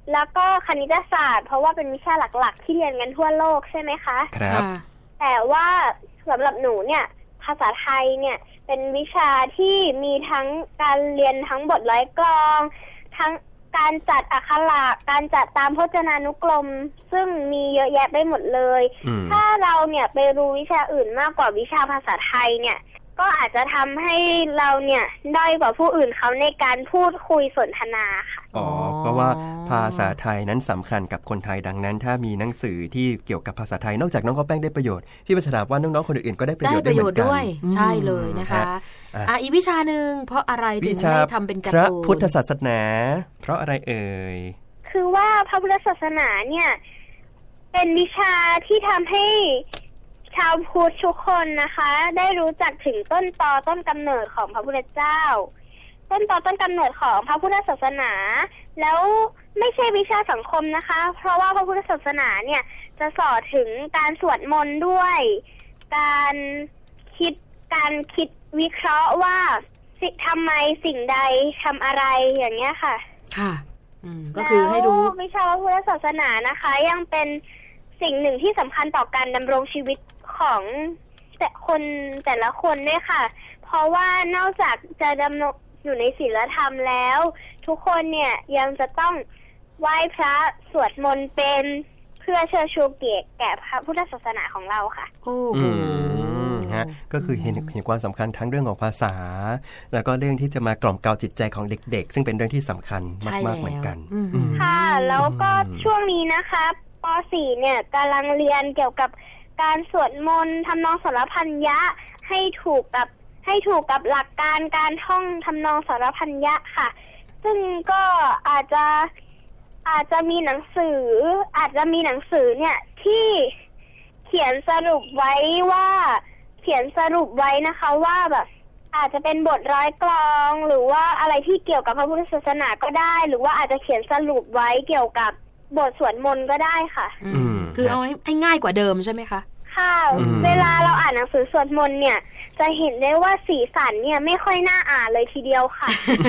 แล้วก็คณิตศาสตร์เพราะว่าเป็นวิชาหลักๆที่เรียนกันทั่วโลกใช่ไหมคะครับแต่ว่าสำหรับหนูเนี่ยภาษาไทยเนี่ยเป็นวิชาที่มีทั้งการเรียนทั้งบทร้อยกลองทั้งการจัดอักขระการจัดตามพจนานุกรมซึ่งมีเยอะแยะไปหมดเลยถ้าเราเนี่ยไปรู้วิชาอื่นมากกว่าวิชาภาษาไทยเนี่ยก็อาจจะทำให้เราเนี่ยด้อยกว่าผู้อื่นเขาในการพูดคุยสนทนาค่ะอ๋อเพราะว่าภาษาไทยนั้นสำคัญกับคนไทยดังนั้นถ้ามีหนังสือที่เกี่ยวกับภาษาไทยนอกจากน้องข้าวแป้งได้ประโยชน์พี่ประชาว่าน้องๆคนอื่นๆก็ได้ประโยชน์ได้เหมือนกันด้วยใช่เลยนะคะอ่ะอีกวิชาหนึ่งเพราะอะไรถึงให้ทำเป็นการ์ตูนพระพุทธศาสนาเพราะอะไรเอ่ยคือว่าพระพุทธศาสนาเนี่ยเป็นวิชาที่ทำให้ชาวพุทธทุกคนนะคะได้รู้จักถึงต้นตอต้นกำเนิดของพระพุทธเจ้าต้นตอต้นกำเนิดของพระพุทธศาสนาแล้วไม่ใช่วิชาสังคมนะคะเพราะว่าพระพุทธศาสนาเนี่ยจะสอนถึงการสวดมนต์ด้วยการคิดการคิดวิเคราะห์ว่าทำไมสิ่งใดทำอะไรอย่างเงี้ยค่ะค่ะก็คือให้รู้วิชาพระพุทธศาสนานะคะยังเป็นสิ่งหนึ่งที่สำคัญต่อการดำรงชีวิตของแต่คนแต่ละคนด้วยค่ะเพราะว่านอกจากจะดำรงอยู่ในศีลธรรมแล้วทุกคนเนี่ยยังจะต้องไหว้พระสวดมนต์เป็นเพื่อเชิดชูเกียรติแก่พระพุทธศาสนาของเราค่ะโอ้ฮะก็คือเห็นเห็นความสำคัญทั้งเรื่องของภาษาแล้วก็เรื่องที่จะมากล่อมเกลาจิตใจของเด็กๆซึ่งเป็นเรื่องที่สำคัญมากๆเหมือนกันค่ะแล้วก็ช่วงนี้นะคะป.สี่ เนี่ยกำลังเรียนเกี่ยวกับการสวดมนต์ทำนองสรพัญญะให้ถูกกับให้ถูกกับหลักการการท่องทำนองสรพัญญะค่ะซึ่งก็อาจจะอาจจะมีหนังสืออาจจะมีหนังสือเนี่ยที่เขียนสรุปไว้ว่าเขียนสรุปไว้นะคะว่าแบบอาจจะเป็นบทร้อยกลองหรือว่าอะไรที่เกี่ยวกับพระพุทธศาสนาก็ได้หรือว่าอาจจะเขียนสรุปไว้เกี่ยวกับบทสวดมนต์ก็ได้ค่ะอืมคือเอาให้ง่ายกว่าเดิมใช่ไหมคะค่ะเวลาเราอ่านหนังสือสวดมนต์เนี่ยจะเห็นได้ว่าสีสันเนี่ยไม่ค่อยน่าอ่านเลยทีเดียวค่ะ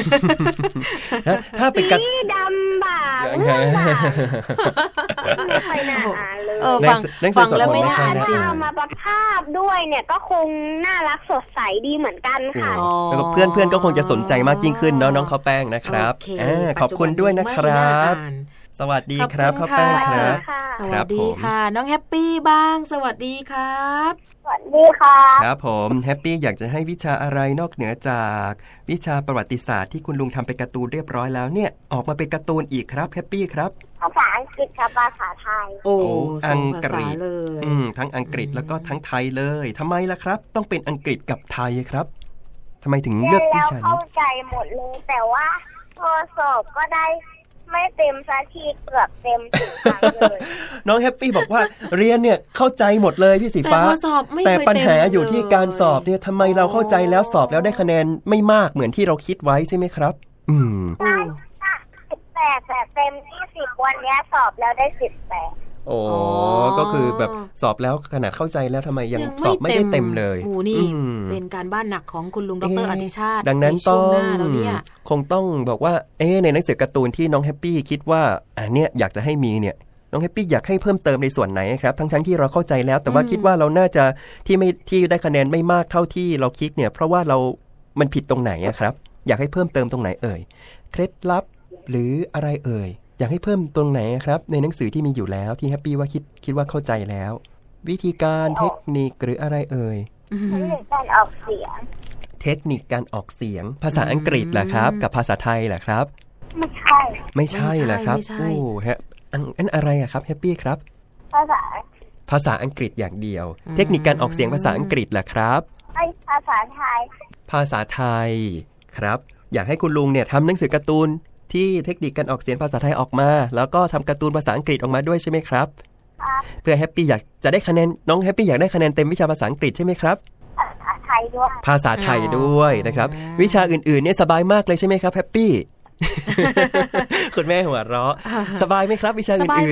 ถ้าเป็นสีดำบ่าเงื่อนบ่าไม่ค่อยน่าอ่านเลยฟังฟังแล้วไม่น่าอ่านจริงมาประภาพด้วยเนี่ยก็คงน่ารักสดใสดีเหมือนกันค่ะแล้วก็เพื่อนเพื่อนก็คงจะสนใจมากยิ่งขึ้นเนาะน้องข้าวแป้งนะครับขอบคุณด้วยนะครับสวัสดีครับข้าวแป้งครับสวัสดีค่ะน้องแฮปปี้บ้างสวัสดีครับสวัสดีค่ะครับผมแฮปปี้อยากจะให้วิชาอะไรนอกเหนือจากวิชาประวัติศาสตร์ที่คุณลุงทำเป็นการ์ตูนเรียบร้อยแล้วเนี่ยออกมาเป็นการ์ตูนอีกครับแฮปปี้ครับภาษาอังกฤษกับภาษาไทยโอ้อังกฤษเลยอืมทั้งอังกฤษแล้วก็ทั้งไทยเลยทำไมล่ะครับต้องเป็นอังกฤษกับไทยครับทำไมถึงเลือกวิชานี้เข้าใจหมดเลยแต่ว่าพอสอบก็ได้ไม่เต็มสักทีเกือบเต็มทุกครั้งเลยน้องแฮปปี้บอกว่าเรียนเนี่ยเข้าใจหมดเลยพี่สีฟ้าแต่ปัญหาอยู่ที่การสอบเนี่ยทำไมเราเข้าใจแล้วสอบแล้วได้คะแนนไม่มากเหมือนที่เราคิดไว้ใช่ไหมครับอืมได้สิบแปดแต่เต็มที่สิบวันนี้สอบแล้วได้สิบแปดโอ้ก็คือแบบสอบแล้วขนาดเข้าใจแล้วทำไมยังสอบไม่ได้เต็มเลยโอ้นี่เป็นการบ้านหนักของคุณลุงดร.อธิชาติดังนั้นต้องคงต้องบอกว่าเอ๊ะในหนังสือการ์ตูนที่น้องแฮปปี้คิดว่าอ่ะเนี่ยอยากจะให้มีเนี่ยน้องแฮปปี้อยากให้เพิ่มเติมในส่วนไหนครับทั้งๆที่เราเข้าใจแล้วแต่ว่าคิดว่าเราน่าจะที่ไม่ที่ได้คะแนนไม่มากเท่าที่เราคิดเนี่ยเพราะว่าเรามันผิดตรงไหนอะครับอยากให้เพิ่มเติมตรงไหนเอ่ยเคล็ดลับหรืออะไรเอ่ยอยากให้เพิ่มตรงไหนครับในหนังสือที่มีอยู่แล้วที่แฮปปี้ว่าคิดคิดว่าเข้าใจแล้ววิธีการเทคนิคหรืออะไรเอ่ยเทคนิคการออกเสียงเทคนิคการออกเสียงภาษาอังกฤษเหรอครับกับภาษาไทยเหรอครับไม่ใช่ไม่ใช่เหรอครับโอ้ฮะอันอะไรอะครับแฮปปี้ครับภาษาภาษาอังกฤษอย่างเดียวเทคนิคการออกเสียงภาษาอังกฤษเหรอครับไม่ภาษาไทยภาษาไทยครับอยากให้คุณลุงเนี่ยทำหนังสือการ์ตูนที่เทคนิคการออกเสียงภาษาไทยออกมาแล้วก็ทำการ์ตูนภาษาอังกฤษออกมาด้วยใช่ไหมครับเพื่อแฮปปี้อยากจะได้คะแนนน้องแฮปปี้อยากได้คะแนนเต็มวิชาภาษาอังกฤษใช่ไหมครับภาษาไทยด้วยภาษาไทยด้วยนะครับวิชาอื่นๆเนี่ยสบายมากเลยใช่ไหมครับแฮปปี้คุณแม่หัวเราะสบายไหมครับวิชาอื่นๆ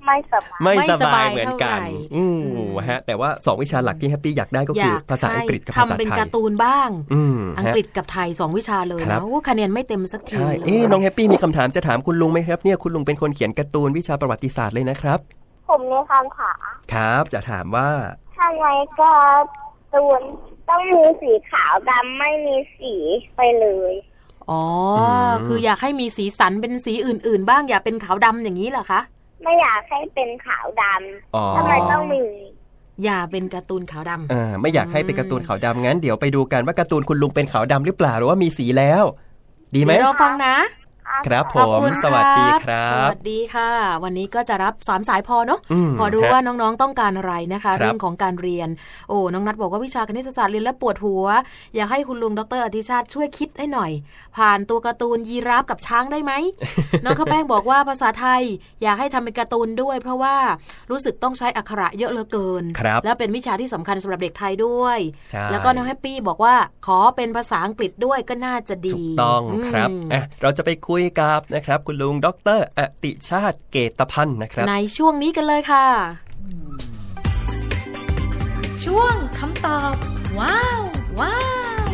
ไม่สบายไม่สบายเหมือนกันอืมฮะแต่ว่าสองวิชาหลักที่แฮปปี้อยากได้ก็คือภาษาอังกฤษกับภาษาไทยทำเป็นการ์ตูนบ้างอังกฤษกับไทยสองวิชาเลยนะโอ้คะแนนไม่เต็มสักทีเลยเอ๊ะน้องแฮปปี้มีคำถามจะถามคุณลุงไหมครับเนี่ยคุณลุงเป็นคนเขียนการ์ตูนวิชาประวัติศาสตร์เลยนะครับผมมีคำถามครับจะถามว่าทำไมการ์ตูนต้องมีสีขาวดำไม่มีสีไปเลยอ๋อคืออยากให้มีสีสันเป็นสีอื่นๆบ้างอย่าเป็นขาวดำอย่างนี้เหรอคะไม่อยากให้เป็นขาวดำทำไมต้องมีอย่าเป็นการ์ตูนขาวดำอ่าไม่อยากให้เป็นการ์ตูนขาวดำงั้นเดี๋ยวไปดูกันว่าการ์ตูนคุณลุงเป็นขาวดำหรือเปล่าหรือว่ามีสีแล้วดีไหมเราฟังนะครับผมสวัสดีครับสวัสดีค่ะวันนี้ก็จะรับสามสายพอเนาะพอรู้ว่าน้องๆต้องการอะไรนะคะเรื่องของการเรียนโอ้น้องนัทบอกว่าวิชาคณิตศาสตร์เรียนแล้วปวดหัวอยากให้คุณลุงดร.อธิชาติช่วยคิดให้หน่อยผ่านตัวการ์ตูนยีราฟกับช้างได้ไหม น้องข้าวแป้งบอกว่าภาษาไทยอยากให้ทำเป็นการ์ตูนด้วยเพราะว่ารู้สึกต้องใช้อักขระเยอะเหลือเกินแล้วเป็นวิชาที่สำคัญสำหรับเด็กไทยด้วยแล้วก็น้องแฮปปี้บอกว่าขอเป็นภาษาอังกฤษด้วยก็น่าจะดีถูกต้องครับอ่ะเราจะไปคุยกับนะครับคุณลุงดร.อติชาติเกตพันธ์นะครับในช่วงนี้กันเลยค่ะช่วงคำตอบว้าวว้าว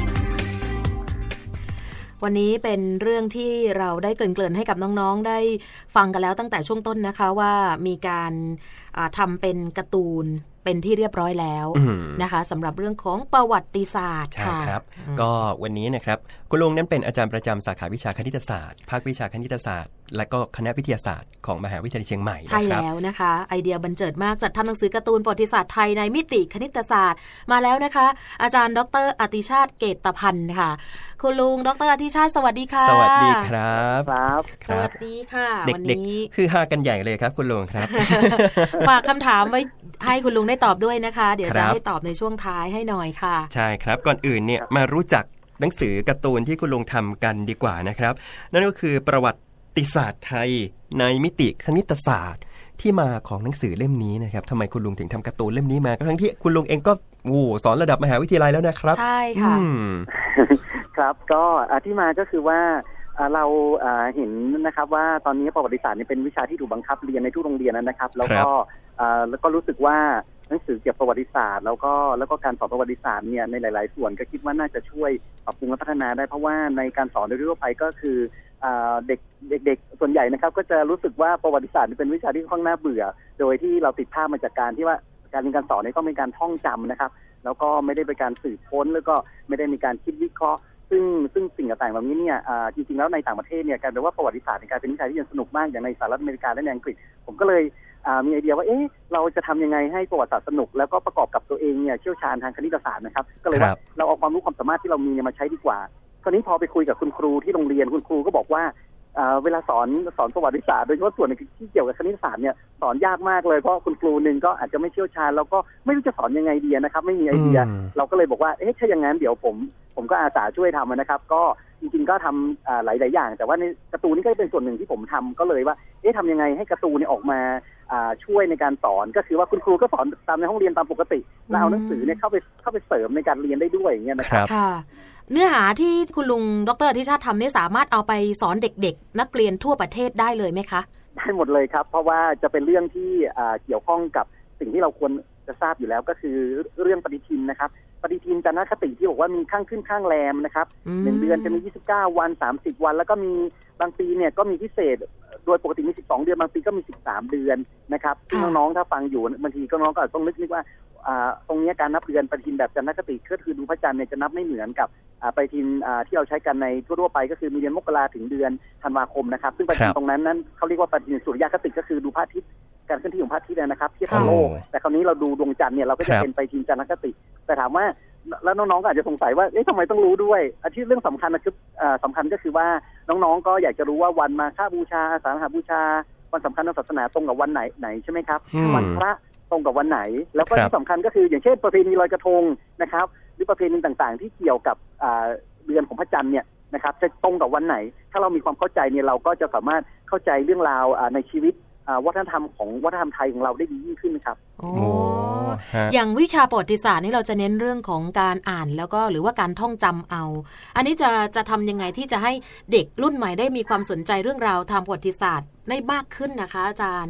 วันนี้เป็นเรื่องที่เราได้เกริ่นๆให้กับน้องๆได้ฟังกันแล้วตั้งแต่ช่วงต้นนะคะว่ามีการทำเป็นการ์ตูนเป็นที่เรียบร้อยแล้วนะคะสำหรับเรื่องของประวัติศาสตร์ใช่ครับก็วันนี้นะครับคุณลุงนั้นเป็นอาจารย์ประจำสาขาวิชาคณิตศาสตร์ภาควิชาคณิตศาสตร์และก็คณะวิทยาศาสตร์ของมหาวิทยาลัยเชียงใหม่ใช่แล้วนะคะไอเดียบันเจิดมากจัดทำหนังสือการ์ตูนประวัติศาสตร์ไทยในมิติคณิตศาสตร์มาแล้วนะคะอาจารย์ดร.อติชาติเกตพันธ์ค่ะคุณลุงดร.อติชาติสวัสดีค่ะสวัสดีครับครับสวัสดีค่ะวันนี้คือฮากันใหญ่เลยครับคุณลุงครับฝากคำถามไว้ให้คุณลุงได้ตอบด้วยนะคะเดี๋ยวจะให้ตอบในช่วงท้ายให้หน่อยค่ะใช่ครับก่อนอื่นเนี่ยมารู้จักหนังสือการ์ตูนที่คุณลุงทำกันดีกว่านะครับนั่นก็คือประวัติศาสตร์ไทยในมิติคณิตศาสตร์ที่มาของหนังสือเล่มนี้นะครับทำไมคุณลุงถึงทำการ์ตูนเล่มนี้มาทั้งที่คุณลุงเองก็โอ้สอนระดับมหาวิทยาลัยแล้วนะครับใช่ค่ะครับก็ที่มาก็คือว่าเราเห็นนะครับว่าตอนนี้ประวัติศาสตร์เป็นวิชาที่ถูกบังคับเรียนในทุกโรงเรียนนะครับแล้วก็แล้วก็รู้สึกว่าหนังสือเกี่ยวกับประวัติศาสตร์แล้วก็แล้วก็การสอนประวัติศาสตร์เนี่ยในหลายๆส่วนก็คิดว่าน่าจะช่วยปรับปรุงและพัฒนาได้เพราะว่าในการสอนโดยทั่วไปก็คือเด็กเด็กส่วนใหญ่นะครับก็จะรู้สึกว่าประวัติศาสตร์เป็นวิชาที่ค่อนข้างน่าเบื่อโดยที่เราติดภาพมาจากการที่ว่าการเรียนการสอนนี่ต้องเป็นการท่องจำนะครับแล้วก็ไม่ได้เป็นการสืบค้นแล้วก็ไม่ได้มีการคิดวิเคราะห์ซึ่งซึ่งสิ่งต่างๆแบบนี้เนี่ยจริงๆแล้วในต่างประเทศเนี่ยกลายเป็นว่าประวัติศาสตร์กลายเป็นวิชาที่ยังสนุกมากอย่างในสหรัฐอเมริกาและในอังกฤษผมก็เลยมีไอเดียว่าเอ๊ะเราจะทำยังไงให้ประวัติศาสตร์สนุกแล้วก็ประกอบกับตัวเองเนี่ยเชี่ยวชาญทางคณิตศาสตร์นะครับก็เลยว่าเราเอาความรู้ความสามารถที่เรามีมาใช้ดีกว่าคราวนี้พอไปคุยกับคุณครูที่โรงเรียนคุณครูก็บอกว่าเวลาสอนสอนประวัติศาสตร์โดยเฉพาะส่วนที่เกี่ยวกับคณิตศาสตร์เนี่ยสอนยากมากเลยเพราะคุณครูนึงก็อาจจะไม่เชี่ยวชาญแล้วก็ไม่รู้จะสอนยังไงดีนะครับไม่มีไอเดียเราก็เลยบอกว่าเอ๊ะถ้าอย่างนั้นเดี๋ยวผมผมก็อาสาช่วยทำนะครับก็จริงๆก็ทำหลายหลายอย่างแต่ว่าในการ์ตูนนี่ก็เป็นส่วนหนึ่งที่ผมทำก็เลยว่าเอ๊ะทำยังไงให้การ์ตูนเนี่ยออกมาช่วยในการสอนก็คือว่าคุณครูก็สอนตามในห้องเรียนตามปกติแล้วเอาหนังสือเนี่ยเข้าไปเข้าไปเสริมในการเรียนได้ด้วยอย่างเงี้ยนะครับเนื้อหาที่คุณลุงดร.อธิชาติทำนี่สามารถเอาไปสอนเด็กๆนักเรียนทั่วประเทศได้เลยไหมคะได้หมดเลยครับเพราะว่าจะเป็นเรื่องที่เกี่ยวข้องกับสิ่งที่เราควรจะทราบอยู่แล้วก็คือเรื่องปฏิทินนะครับปฏิทินจันทคติที่บอกว่ามีข้างขึ้นข้างแรมนะครับหนึ่งเดือนจะมียี่สิบเก้าวันสามสิบวันแล้วก็มีบางปีเนี่ยก็มีพิเศษโดยปกติมีสิบสองเดือนบางปีก็มีสิบสามเดือนนะครับน้องๆถ้าฟังอยู่บางทีก็น้องก็ต้องนึกนึกว่าตรงนี้การนับเดือนปฏิทินแบบจันทคติก็คือดูพระจันทร์เนี่ยจะนับไม่เหมือนกับปฏิทินที่เราใช้กันในทั่วๆไปก็คือมีเดือนมกราถึงเดือนธันวาคมนะครับซึ่งปฏิทินตรงนั้นนั้นเขาเรียกว่าปฏิทินสุริยคติก็คือดูพระอาทิตย์การเคลื่อนที่ของพระอาทิตย์นะครับเทียบกับโลกแต่คราวนี้เราดูดวงจันทร์เนี่ยเราก็จะเป็นปฏิทินจันทคติแต่ถามว่าแล้วน้องๆก็อาจจะสงสัยว่าเอ๊ะทำไมต้องรู้ด้วยอาทิตย์เรื่องสำคัญนะคือสำคัญก็คือว่าน้องๆก็อยากจะรู้ว่าวันมาฆบูชาอาสาฬหบูชาวันสำคัญทางศาสนาตรงกับวันไหนไหนใช่ไหมครับวันพระตรงกับวันไหนแล้วก็ที่สำคัญก็คืออย่างเช่นประเพณีลอยกระทงนะครับหรือประเพณีต่างๆที่เกี่ยวกับเดือนของพระจันทร์เนี่ยนะครับจะตรงกับวันไหนถ้าเรามีความเข้าใจเนี่ยเราก็จะสามารถเข้าใจเรื่องราวในชีวิตวัฒนธรรมของวัฒนธรรมไทยของเราได้ดียิ่งขึ้นครับโอ้อย่างวิชาประวัติศาสตร์นี่เราจะเน้นเรื่องของการอ่านแล้วก็หรือว่าการท่องจำเอาอันนี้จะจะทำยังไงที่จะให้เด็กรุ่นใหม่ได้มีความสนใจเรื่องราวทางประวัติศาสตร์ได้มากขึ้นนะคะอาจารย์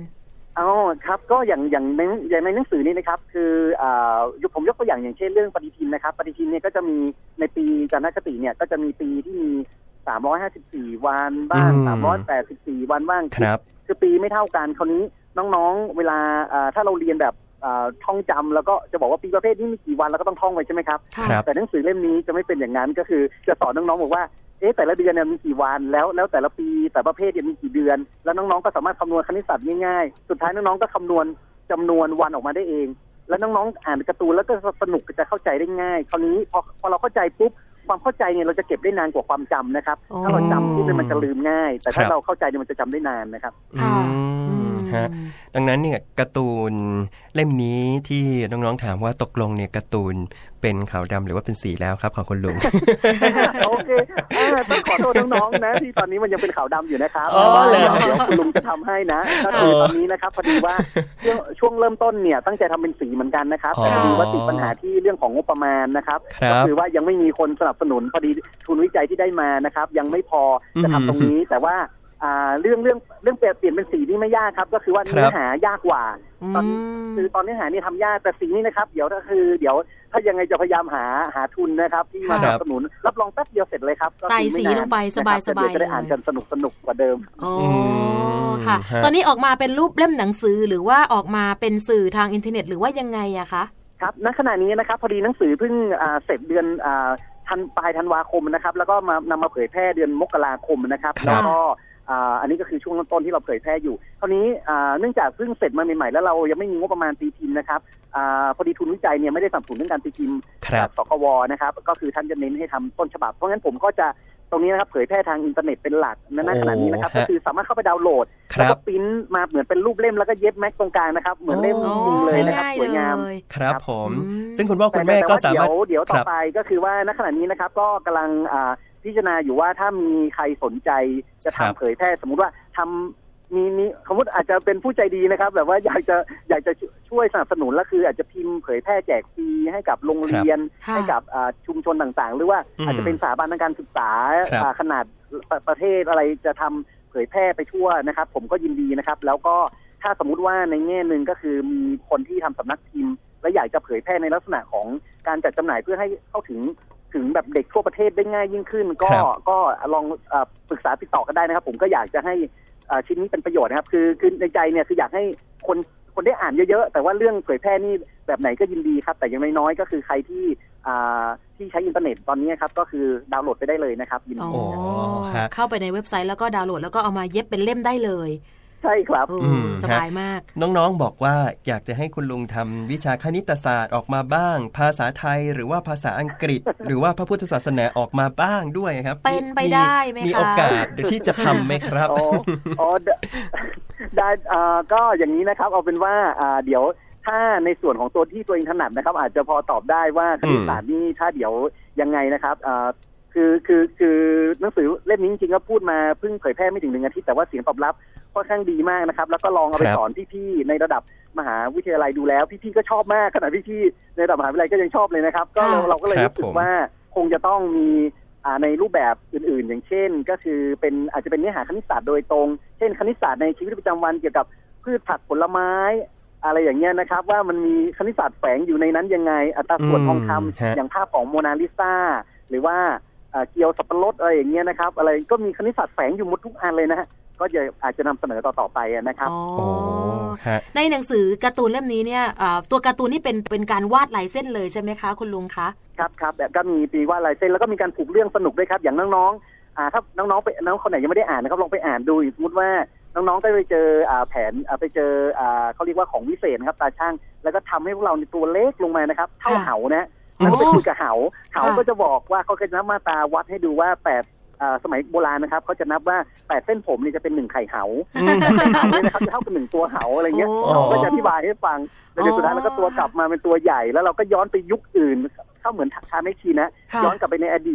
อ๋อครับก็อย่างอย่างในอย่างในหนังสือนี้นะครับคืออ่าผมยกตัวอย่างอย่างเช่นเรื่องปฏิทินนะครับปฏิทินเนี่ยก็จะมีในปีจันทคติเนี่ยก็จะมีปีที่มีสามร้อยห้าสิบสี่วันบ้างสามร้อยแปดสิบสี่วันบ้างครับคือปีไม่เท่ากันคราวนี้น้องๆเวลาถ้าเราเรียนแบบท่องจำแล้วก็จะบอกว่าปีประเภทนี้มีกี่วันแล้วก็ต้องท่องไว้ใช่ไหมครับแต่หนังสือเล่มนี้จะไม่เป็นอย่างนั้นก็คือจะสอนน้องๆบอกว่าเอ๊ะแต่ละเดือนเนี่ยมีกี่วันแล้วแล้วแต่ละปีแต่ประเภทเนี่ยมีกี่เดือนแล้วน้องๆก็สามารถคำนวณคณิตศาสตร์ง่ายๆสุดท้ายน้องๆก็คำนวณจำนวนวันออกมาได้เองแล้วน้องๆอ่านการ์ตูนแล้วก็สนุกจะเข้าใจได้ง่ายคราวนี้พอพอเราเข้าใจปุ๊บความเข้าใจเนี่ยเราจะเก็บได้นานกว่าความจำนะครับถ้าเราจำปุ๊บเนี่ยมันจะลืมง่ายแต่ถ้าเราเข้าใจเนี่ยมันจะจำได้นานนะครับฮะดังนั้นเนี่ยการ์ตูนเล่มนี้ที่น้องๆถามว่าตกลงเนี่ยการ์ตูนเป็นขาวดำหรือว่าเป็นสีแล้วครับของคุณลุงโอเคต้องขอโทษน้องๆนะที่ตอนนี้มันยังเป็นขาวดำอยู่นะครับเดี๋ยวคุณลุงจะทำให้นะก็คือตอนนี้นะครับพอดีว่าช่วงเริ่มต้นเนี่ยตั้งใจทำเป็นสีเหมือนกันนะครับแต่พอดีว่าติดปัญหาที่เรื่องของงบประมาณนะครับก็คือว่ายังไม่มีคนสนับสนุนพอดีทุนวิจัยที่ได้มานะครับยังไม่พอจะทำตรงนี้แต่ว่าอ่าเรื่องเรื่องเรื่องเปลี่ยนเปลี่ยนเป็นสีนี่ไม่ยากครับก็คือว่าเนื้อหายากกว่าตอนคือตอนเนื้อหานี่ทำยากแต่สีนี่นะครับเดี๋ยวก็คือเดี๋ยวถ้ายังไงจะพยายามหาหาทุนนะครับที่มาสนับสนุนรับรองแป๊บเดียวเสร็จเลยครับใส่สีลงไปสบายสบายจะได้อ่านกันสนุกสนุกกว่าเดิมโอ้ค่ะตอนนี้ออกมาเป็นรูปเล่มหนังสือหรือว่าออกมาเป็นสื่อทางอินเทอร์เน็ตหรือว่ายังไงอะคะครับณขณะนี้นะครับพอดีหนังสือเพิ่งเสร็จเดือนทันปลายธันวาคมนะครับแล้วก็มานำมาเผยแพร่เดือนมกราคมนะครับแล้วก็อันนี้ก็คือช่วงต้นที่เราเผยแพร่อยู่คราวนี้เนื่องจากเพิ่งเสร็จมาใหม่ๆแล้วเรายังไม่มีงบประมาณตีพิมพ์นะครับพอดีทุนวิจัยเนี่ยไม่ได้สนับสนุนเรื่องการตีพิมพ์จากสควนะครับก็คือท่านจะเน้นให้ทำต้นฉบับเพราะงั้นผมก็จะตรงนี้นะครับเผยแพร่ทางอินเทอร์เน็ตเป็นหลักณขณะนี้นะครับก็คือสามารถเข้าไปดาวน์โหลดแล้วก็ปริ้นมาเหมือนเป็นรูปเล่มแล้วก็เย็บแม็กตรงกลางนะครับเหมือนเล่มจริงเลยนะครับสวยงามครับผมซึ่งคุณพ่อคุณแม่ก็สามารถเดี๋ยวต่อไปก็คือว่าณขณะนี้นะครับก็กำลังพิจารณาอยู่ว่าถ้ามีใครสนใจจะทำเผยแพร่สมมุติว่าทำมีมีสมมติอาจจะเป็นผู้ใจดีนะครับแบบว่าอยากจะอยากจะช่วยสนับสนุนแล้วคืออาจจะพิมพ์เผยแพร่แจกฟรีให้กับโรงเรียนให้กับชุมชนต่างๆหรือว่าอาจจะเป็นสถาบันการศึกษาขนาดประเทศอะไรจะทำเผยแพร่ไปทั่วนะครับผมก็ยินดีนะครับแล้วก็ถ้าสมมุติว่าในแง่นึงก็คือมีคนที่ทำสำนักพิมพ์และอยากจะเผยแพร่ในลักษณะของการจัดจำหน่ายเพื่อให้เข้าถึงถึงแบบเด็กทั่วประเทศได้ง่ายยิ่งขึ้นก็ก็ลองปรึกษาติดต่อกันได้นะครับผมก็อยากจะให้ชิ้นนี้เป็นประโยชน์นะครับคือคือในใจเนี่ยคืออยากให้คนคนได้อ่านเยอะๆแต่ว่าเรื่องเผยแพร่นี่แบบไหนก็ยินดีครับแต่อย่างน้อยๆก็คือใครที่ที่ใช้อินเทอร์เน็ตตอนนี้ครับก็คือดาวน์โหลดไปได้เลยนะครับยินดีเข้าไปในเว็บไซต์แล้วก็ดาวน์โหลดแล้วก็เอามาเย็บเป็นเล่มได้เลยใช่ครับสบายมากน้องๆบอกว่าอยากจะให้คุณลุงทำวิชาคณิตศาสตร์ออกมาบ้างภาษาไทยหรือว่าภาษาอังกฤษ หรือว่าพระพุทธศาสนาออกมาบ้างด้วยครับเป็นไปได้ไหมคะมีโอกาสที่จะทำไหมครับอ๋อได้ก็อย่างนี้นะครับเอาเป็นว่าเดี๋ยวถ้าในส่วนของตัวที่ตัวเองถนัดนะครับอาจจะพอตอบได้ว่าคณิตศาสตร์นี่ถ้าเดี๋ยวยังไงนะครับคือคือคือหนังสือเล่มนี้จริงๆก็พูดมาเพิ่งเผยแพร่ไม่ถึงหนึ่งอาทิตย์แต่ว่าเสียงตอบรับค่อนข้างดีมากนะครับแล้วก็ลองเอาไปสอนพี่ๆในระดับมหาวิทยาลัยดูแล้วพี่ๆก็ชอบมากขนาดพี่ๆในระดับมหาวิทยาลัยก็ยังชอบเลยนะครับก็เราก็เลยรู้สึกว่าคงจะต้องมีในรูปแบบอื่นๆอย่างเช่นก็คือเป็นอาจจะเป็นเนื้อหาคณิตศาสตร์โดยตรงเช่นคณิตศาสตร์ในชีวิตประจำวันเกี่ยวกับพืชผักผลไม้อะไรอย่างเงี้ยนะครับว่ามันมีคณิตศาสตร์แฝงอยู่ในนั้นยังไงอัตราส่วนทองคำอย่างภาพของโมนาลิซาหรือว่าเกี๊ยวสับปะรดอะไรอย่างเงี้ยนะครับอะไรก็มีคณิตศาสตร์แฝงอยู่หมดทุกอันเลยนะฮะก็จะอาจจะนำเสนอต่อๆไปนะครับในหนังสือการ์ตูนเล่มนี้เนี่ยตัวการ์ตูนนี่เป็นเป็นการวาดลายเส้นเลยใช่ไหมคะคุณลุงคะครับครับแบบก็มีปีวาดลายเส้นแล้วก็มีการผูกเรื่องสนุกด้วยครับอย่างน้องๆถ้าน้องๆไปน้องคนไหนยังไม่ได้อ่านนะครับลองไปอ่านดูสมมติว่าน้องๆก็ไปเจอแผนไปเจอเขาเรียกว่าของวิเศษนะครับตาช่างแล้วก็ทำให้พวกเราในตัวเล็กลงมานะครับเท่าเหานะแล้วก็ไปคุยกับเหาเหาก็จะบอกว่าเขาจะนับมาตราวัดให้ดูว่าแปดสมัยโบราณนะครับเขาจะนับว่าแปดเส้นผมนี่จะเป็นหนึ่งไข่เหาเนี่ยนะครับจะเท่ากับหนึ่งตัวเหาอะไรเงี้ยเขาก็จะอธิบายให้ฟังแล้วสุดท้ายแล้วก็ตัวกลับมาเป็นตัวใหญ่แล้วเราก็ย้อนไปยุคอื่นเข้าเหมือนทาเมชินะย้อนกลับไปในอดีต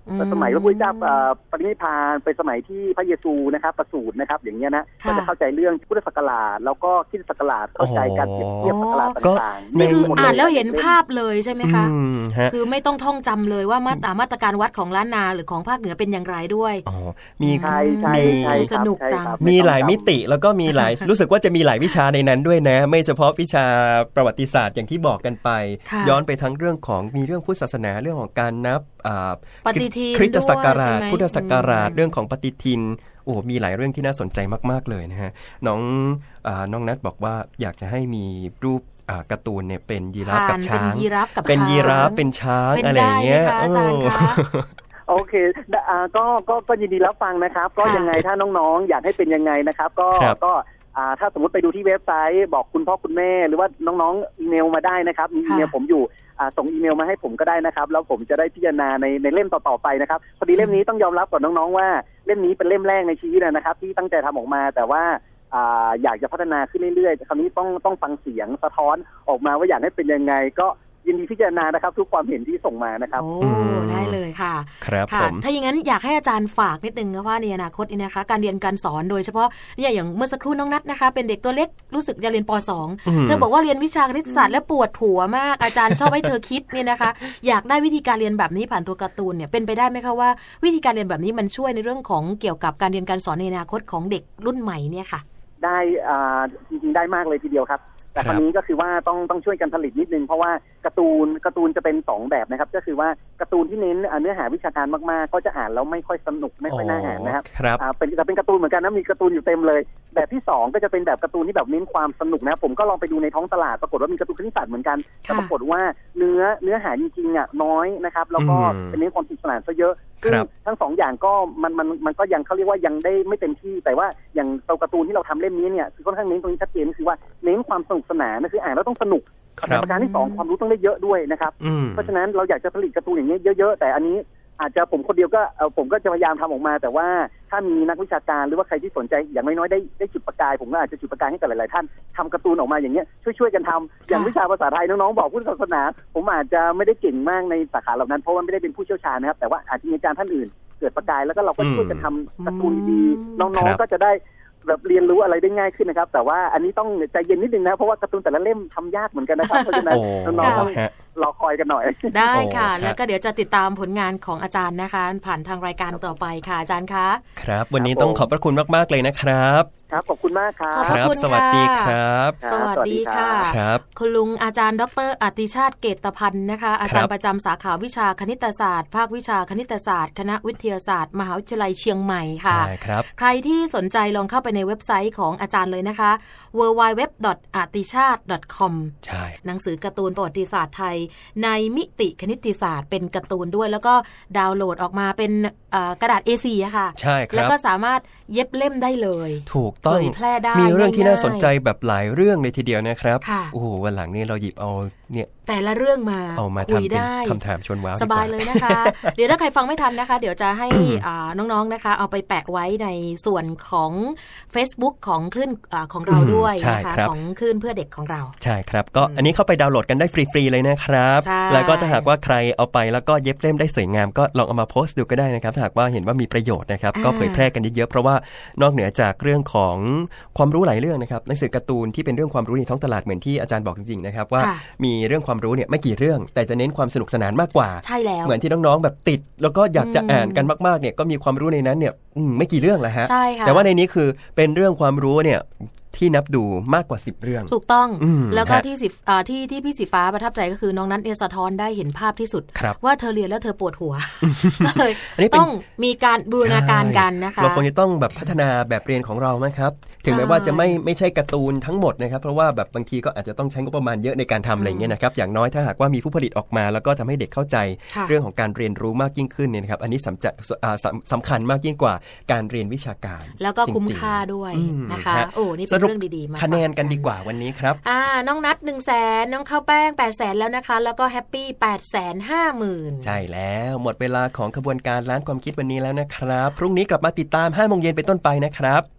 สมัยพระพุทธเจ้าปรินิพพานเป็นสมัยที่พระเยซูนะครับประสูตินะครับอย่างเงี้ยนะก็จะเข้าใจเรื่องพุทธศักราชแล้วก็คริสตศักราชเข้าใจการเปรียบเทียบศักราชต่างๆนี่คืออ่านแล้วเห็นภาพเลยใช่ไหมคะคือไม่ต้องท่องจำเลยว่ามาตรามาตรการวัดของล้านนาหรือของภาคเหนือเป็นอย่างไรด้วยอ๋อมีใช่ใช่ใช่สนุกจังมีหลายมิติแล้วก็มีหลายรู้สึกว่าจะมีหลายวิชาในนั้นด้วยนะไม่เฉพาะวิชาประวัติศาสตร์อย่างที่บอกกันไปย้อนไปทั้งเรื่องของมีเรื่องพุทธศาสนาเรื่องของการนับปฏิทินคริสตศักราชพุทธศักราชเรื่องของปฏิทินโอ้มีหลายเรื่องที่น่าสนใจมากๆเลยนะฮะน้องน้องนัทบอกว่าอยากจะให้มีรูปการ์ตูนเนี่ยเป็นยีราฟกับช้างเป็นยีราฟกับเป็นยีราฟเป็นช้างอะไรอย่างเงี้ยโอเคก็ก็ก็ยินดีรับฟังนะครับก็ยังไงถ้าน้องๆอยากให้เป็นยังไงนะครับก็ก็ถ้าสมมติไปดูที่เว็บไซต์บอกคุณพ่อคุณแม่หรือว่าน้องๆอีเมลมาได้นะครับมีอีเมลผมอยู่ส่งอีเมลมาให้ผมก็ได้นะครับแล้วผมจะได้พิจารณาในในเล่มต่อๆไปนะครับพอดีเล่มนี้ต้องยอมรับก่อนน้องๆว่าเล่มนี้เป็นเล่มแรกในชีวิตนะครับที่ตั้งใจทำออกมาแต่ว่าอยากจะพัฒนาขึ้นเรื่อยๆคราวนี้ต้องต้องฟังเสียงสะท้อนออกมาว่าอยากให้เป็นยังไงก็ยินดีพิจารณานะครับทุกความเห็นที่ส่งมานะครับโอ้ได้เลยค่ะครับผมถ้าอย่างนั้นอยากให้อาจารย์ฝากนิดนึงนะว่าในอนาคตนี่นะคะการเรียนการสอนโดยเฉพาะเนี่ยอย่างเมื่อสักครู่น้องนัทนะคะเป็นเด็กตัวเล็กรู้สึกจะเรียนป.สอง เธอบอกว่าเรียนวิชาคณิตศาสตร์แล้วปวดหัวมากอาจารย์ชอบให้เธอคิดเนี่ยนะคะอยากได้วิธีการเรียนแบบนี้ผ่านตัวการ์ตูนเนี่ยเป็นไปได้ไหมคะว่าวิธีการเรียนแบบนี้มันช่วยในเรื่องของเกี่ยวกับการเรียนการสอนในอนาคตของเด็กรุ่นใหม่เนี่ยค่ะได้จริงๆได้มากเลยทีเดียวครับแต่คราวนี้ก็คือว่าต้องต้องช่วยกันผลิตนิดนึงเพราะว่าการ์ตูนการ์ตูนจะเป็นสองแบบนะครับก็คือว่าการ์ตูนที่เน้นเนื้อหาวิชาการมากๆก็จะอ่านแล้วไม่ค่อยสนุกไม่ค่อยน่าอ่านนะครับเป็นแต่เป็นการ์ตูนเหมือนกันนะมีการ์ตูนอยู่เต็มเลยแบบที่สองก็จะเป็นแบบการ์ตูนที่แบบเน้นความสนุกนะผมก็ลองไปดูในท้องตลาดปรากฏว่ามีการ์ตูนคณิตศาสตร์เหมือนกันแต่ปรากฏว่าเนื้อเนื้อหาจริงๆอ่ะน้อยนะครับแล้วก็เป็นเน้นความสนุกสนานซะเยอะซึ่งทั้งสองอย่างก็มันมันมันก็ยังเขาเรียกว่ายังได้ไม่เต็มที่แต่ว่าอย่างตัวการ์ตูนที่เราทำเล่มนี้เนี่ยคือค่อนข้างเน้นตรงนี้ชัดเจนคือว่าเน้นความสนุกสนานนะคืออ่านแล้วต้องสนุกแต่ประการที่สองความรู้ต้องได้เยอะด้วยนะครับเพราะฉะนั้นเราอยากจะผลิตการ์ตูนอย่างนี้เยอะๆแต่อันนี้อาจจะผมคนเดียวก็ผมก็จะพยายามทำออกมาแต่ว่าถ้ามีนักวิชาการหรือว่าใครที่สนใจอย่างน้อยๆได้ได้จุดประกายผมก็อาจจะจุดประกายให้กับหลายๆท่านทำการ์ตูนออกมาอย่างเงี้ยช่วยๆกันทำอย่างวิชาภาษาไทยน้องๆบอกพุทธศาสนาผมอาจจะไม่ได้เก่งมากในสาขาเหล่านั้นเพราะว่าไม่ได้เป็นผู้เชี่ยวชาญนะครับแต่ว่าอาจจะมีอาจารย์ท่านอื่นเกิดประกายแล้วก็เราก็ช่วยกันทำการ์ตูนดีๆน้องๆก็จะได้แบบเรียนรู้อะไรได้ง่ายขึ้นนะครับแต่ว่าอันนี้ต้องใจเย็นนิดนึงนะเพราะว่าการ์ตูนแต่ละเล่มทำยากเหมือนกันนะครับเพราะฉะนั้นน้องๆต้องรอคอยกันหน่อยได้ค่ะแล้วก็เดี๋ยวจะติดตามผลงานของอาจารย์นะคะผ่านทางรายการต่อไปค่ะอาจารย์คะครับวันนี้ต้องขอบพระคุณมากๆเลยนะครับครับขอบคุณมากครับครับสวัสดีครับสวัสดีค่ะครับคุณลุงอาจารย์ดร.อติชาติเกตพันธ์นะคะอาจารย์ประจำสาขาวิชาคณิตศาสตร์ภาควิชาคณิตศาสตร์คณะวิทยาศาสตร์มหาวิทยาลัยเชียงใหม่ค่ะใช่ครับใครที่สนใจลองเข้าไปในเว็บไซต์ของอาจารย์เลยนะคะ ดับเบิลยู ดับเบิลยู ดับเบิลยู ดอท อาติชาติ ดอท คอมใช่หนังสือการ์ตูนประวัติศาสตร์ไทยในมิติคณิตศาสตร์เป็นการ์ตูนด้วยแล้วก็ดาวน์โหลดออกมาเป็นกระดาษ เอ โฟร์ อะค่ะใช่ครับแล้วก็สามารถเย็บเล่มได้เลยถูกต้องเผยแพร่ได้มีเรื่องที่น่าสนใจแบบหลายเรื่องเลยทีเดียวนะครับโอ้โหวันหลังนี้เราหยิบเอาเนี่ยแต่ละเรื่องมาเอามาทำเป็นคำถามชวนว้าวสบายเลยนะคะ เดี๋ยวถ้าใครฟังไม่ทันนะคะเดี๋ยวจะให้น้องๆนะคะเอาไปแปะไว้ในส่วนของ Facebook ของคลื่นของเราด้วยนะคะของคลื่นเพื่อเด็กของเราใช่ครับก็อันนี้เข้าไปดาวน์โหลดกันได้ฟรีๆเลยนะครับแล้วก็ถ้าหากว่าใครเอาไปแล้วก็เย็บเล่มได้สวยงามก็ลองเอามาโพสต์ดูก็ได้นะครับถ้าหากว่าเห็นว่ามีประโยชน์นะครับก็เผยแพร่กันเยอะๆเพราะว่านอกเหนือจากเรื่องของความรู้หลายเรื่องนะครับหนังสือการ์ตูนที่เป็นเรื่องความรู้ในท้องตลาดเหมือนที่อาจารย์บอกจริงๆนะครับว่ามีเรื่องความรู้เนี่ยไม่กี่เรื่องแต่จะเน้นความสนุกสนานมากกว่าใช่แล้วเหมือนที่น้องๆแบบติดแล้วก็อยากจะอ่านกันมากๆเนี่ยก็มีความรู้ในนั้นเนี่ยไม่กี่เรื่องแหละฮะแต่ว่าในนี้คือเป็นเรื่องความรู้เนี่ยที่นับดูมากกว่าสิบเรื่องถูกต้องแล้วก็ที่สิที่ที่พี่สีฟ้าประทับใจก็คือน้องนัทเนี่ยสะท้อนได้เห็นภาพที่สุดว่าเธอเรียนแล้วเธอปวดหัวก็เลยต้องมีการบูรณาการกันนะคะเราควรจะต้องแบบพัฒนาแบบเรียนของเรานะครับถึงแม้ว่าจะไม่ไม่ใช่การ์ตูนทั้งหมดนะครับเพราะว่าแบบบางทีก็อาจจะต้องใช้งบประมาณเยอะในการทำอะไรอย่างเงี้ยนะครับอย่างน้อยถ้าหากว่ามีผู้ผลิตออกมาแล้วก็ทำให้เด็กเข้าใจเรื่องของการเรียนรู้มากยิ่งขึ้นเนี่ยนะครับอันนี้สำคัญสำคัญมากยิ่งกว่าการเรียนวิชาการแล้วก็คุ้มค่าด้วยนะคะโอ้นี่เป็นเรื่องดีๆมากคะแนนกันดีกว่าวันนี้ครับอ่าน้องนัท หนึ่งแสน น้องข้าวแป้ง แปดแสน แล้วนะคะแล้วก็แฮปปี้ แปดแสนห้าหมื่นใช่แล้วหมดเวลาของขบวนการล้านความคิดวันนี้แล้วนะครับพรุ่งนี้กลับมาติดตาม ห้าโมงเย็นเป็นต้นไปนะครับ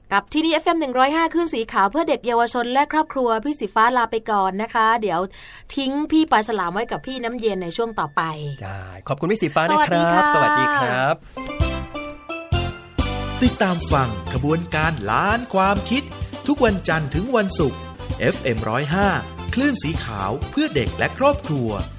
กับที่นี่ เอฟ เอ็ม หนึ่งร้อยห้า คลื่นสีขาวเพื่อเด็กเยาวชนและครอบครัวพี่สีฟ้าลาไปก่อนนะคะเดี๋ยวทิ้งพี่ปลาฉลามไว้กับพี่น้ำเย็นในช่วงต่อไปได้ขอบคุณพี่สีฟ้านะครับสวัสดีครับติดตามฟังขบวนการล้านความคิดทุกวันจันทร์ถึงวันศุกร์ เอฟ เอ็ม หนึ่งร้อยห้า คลื่นสีขาวเพื่อเด็กและครอบครัว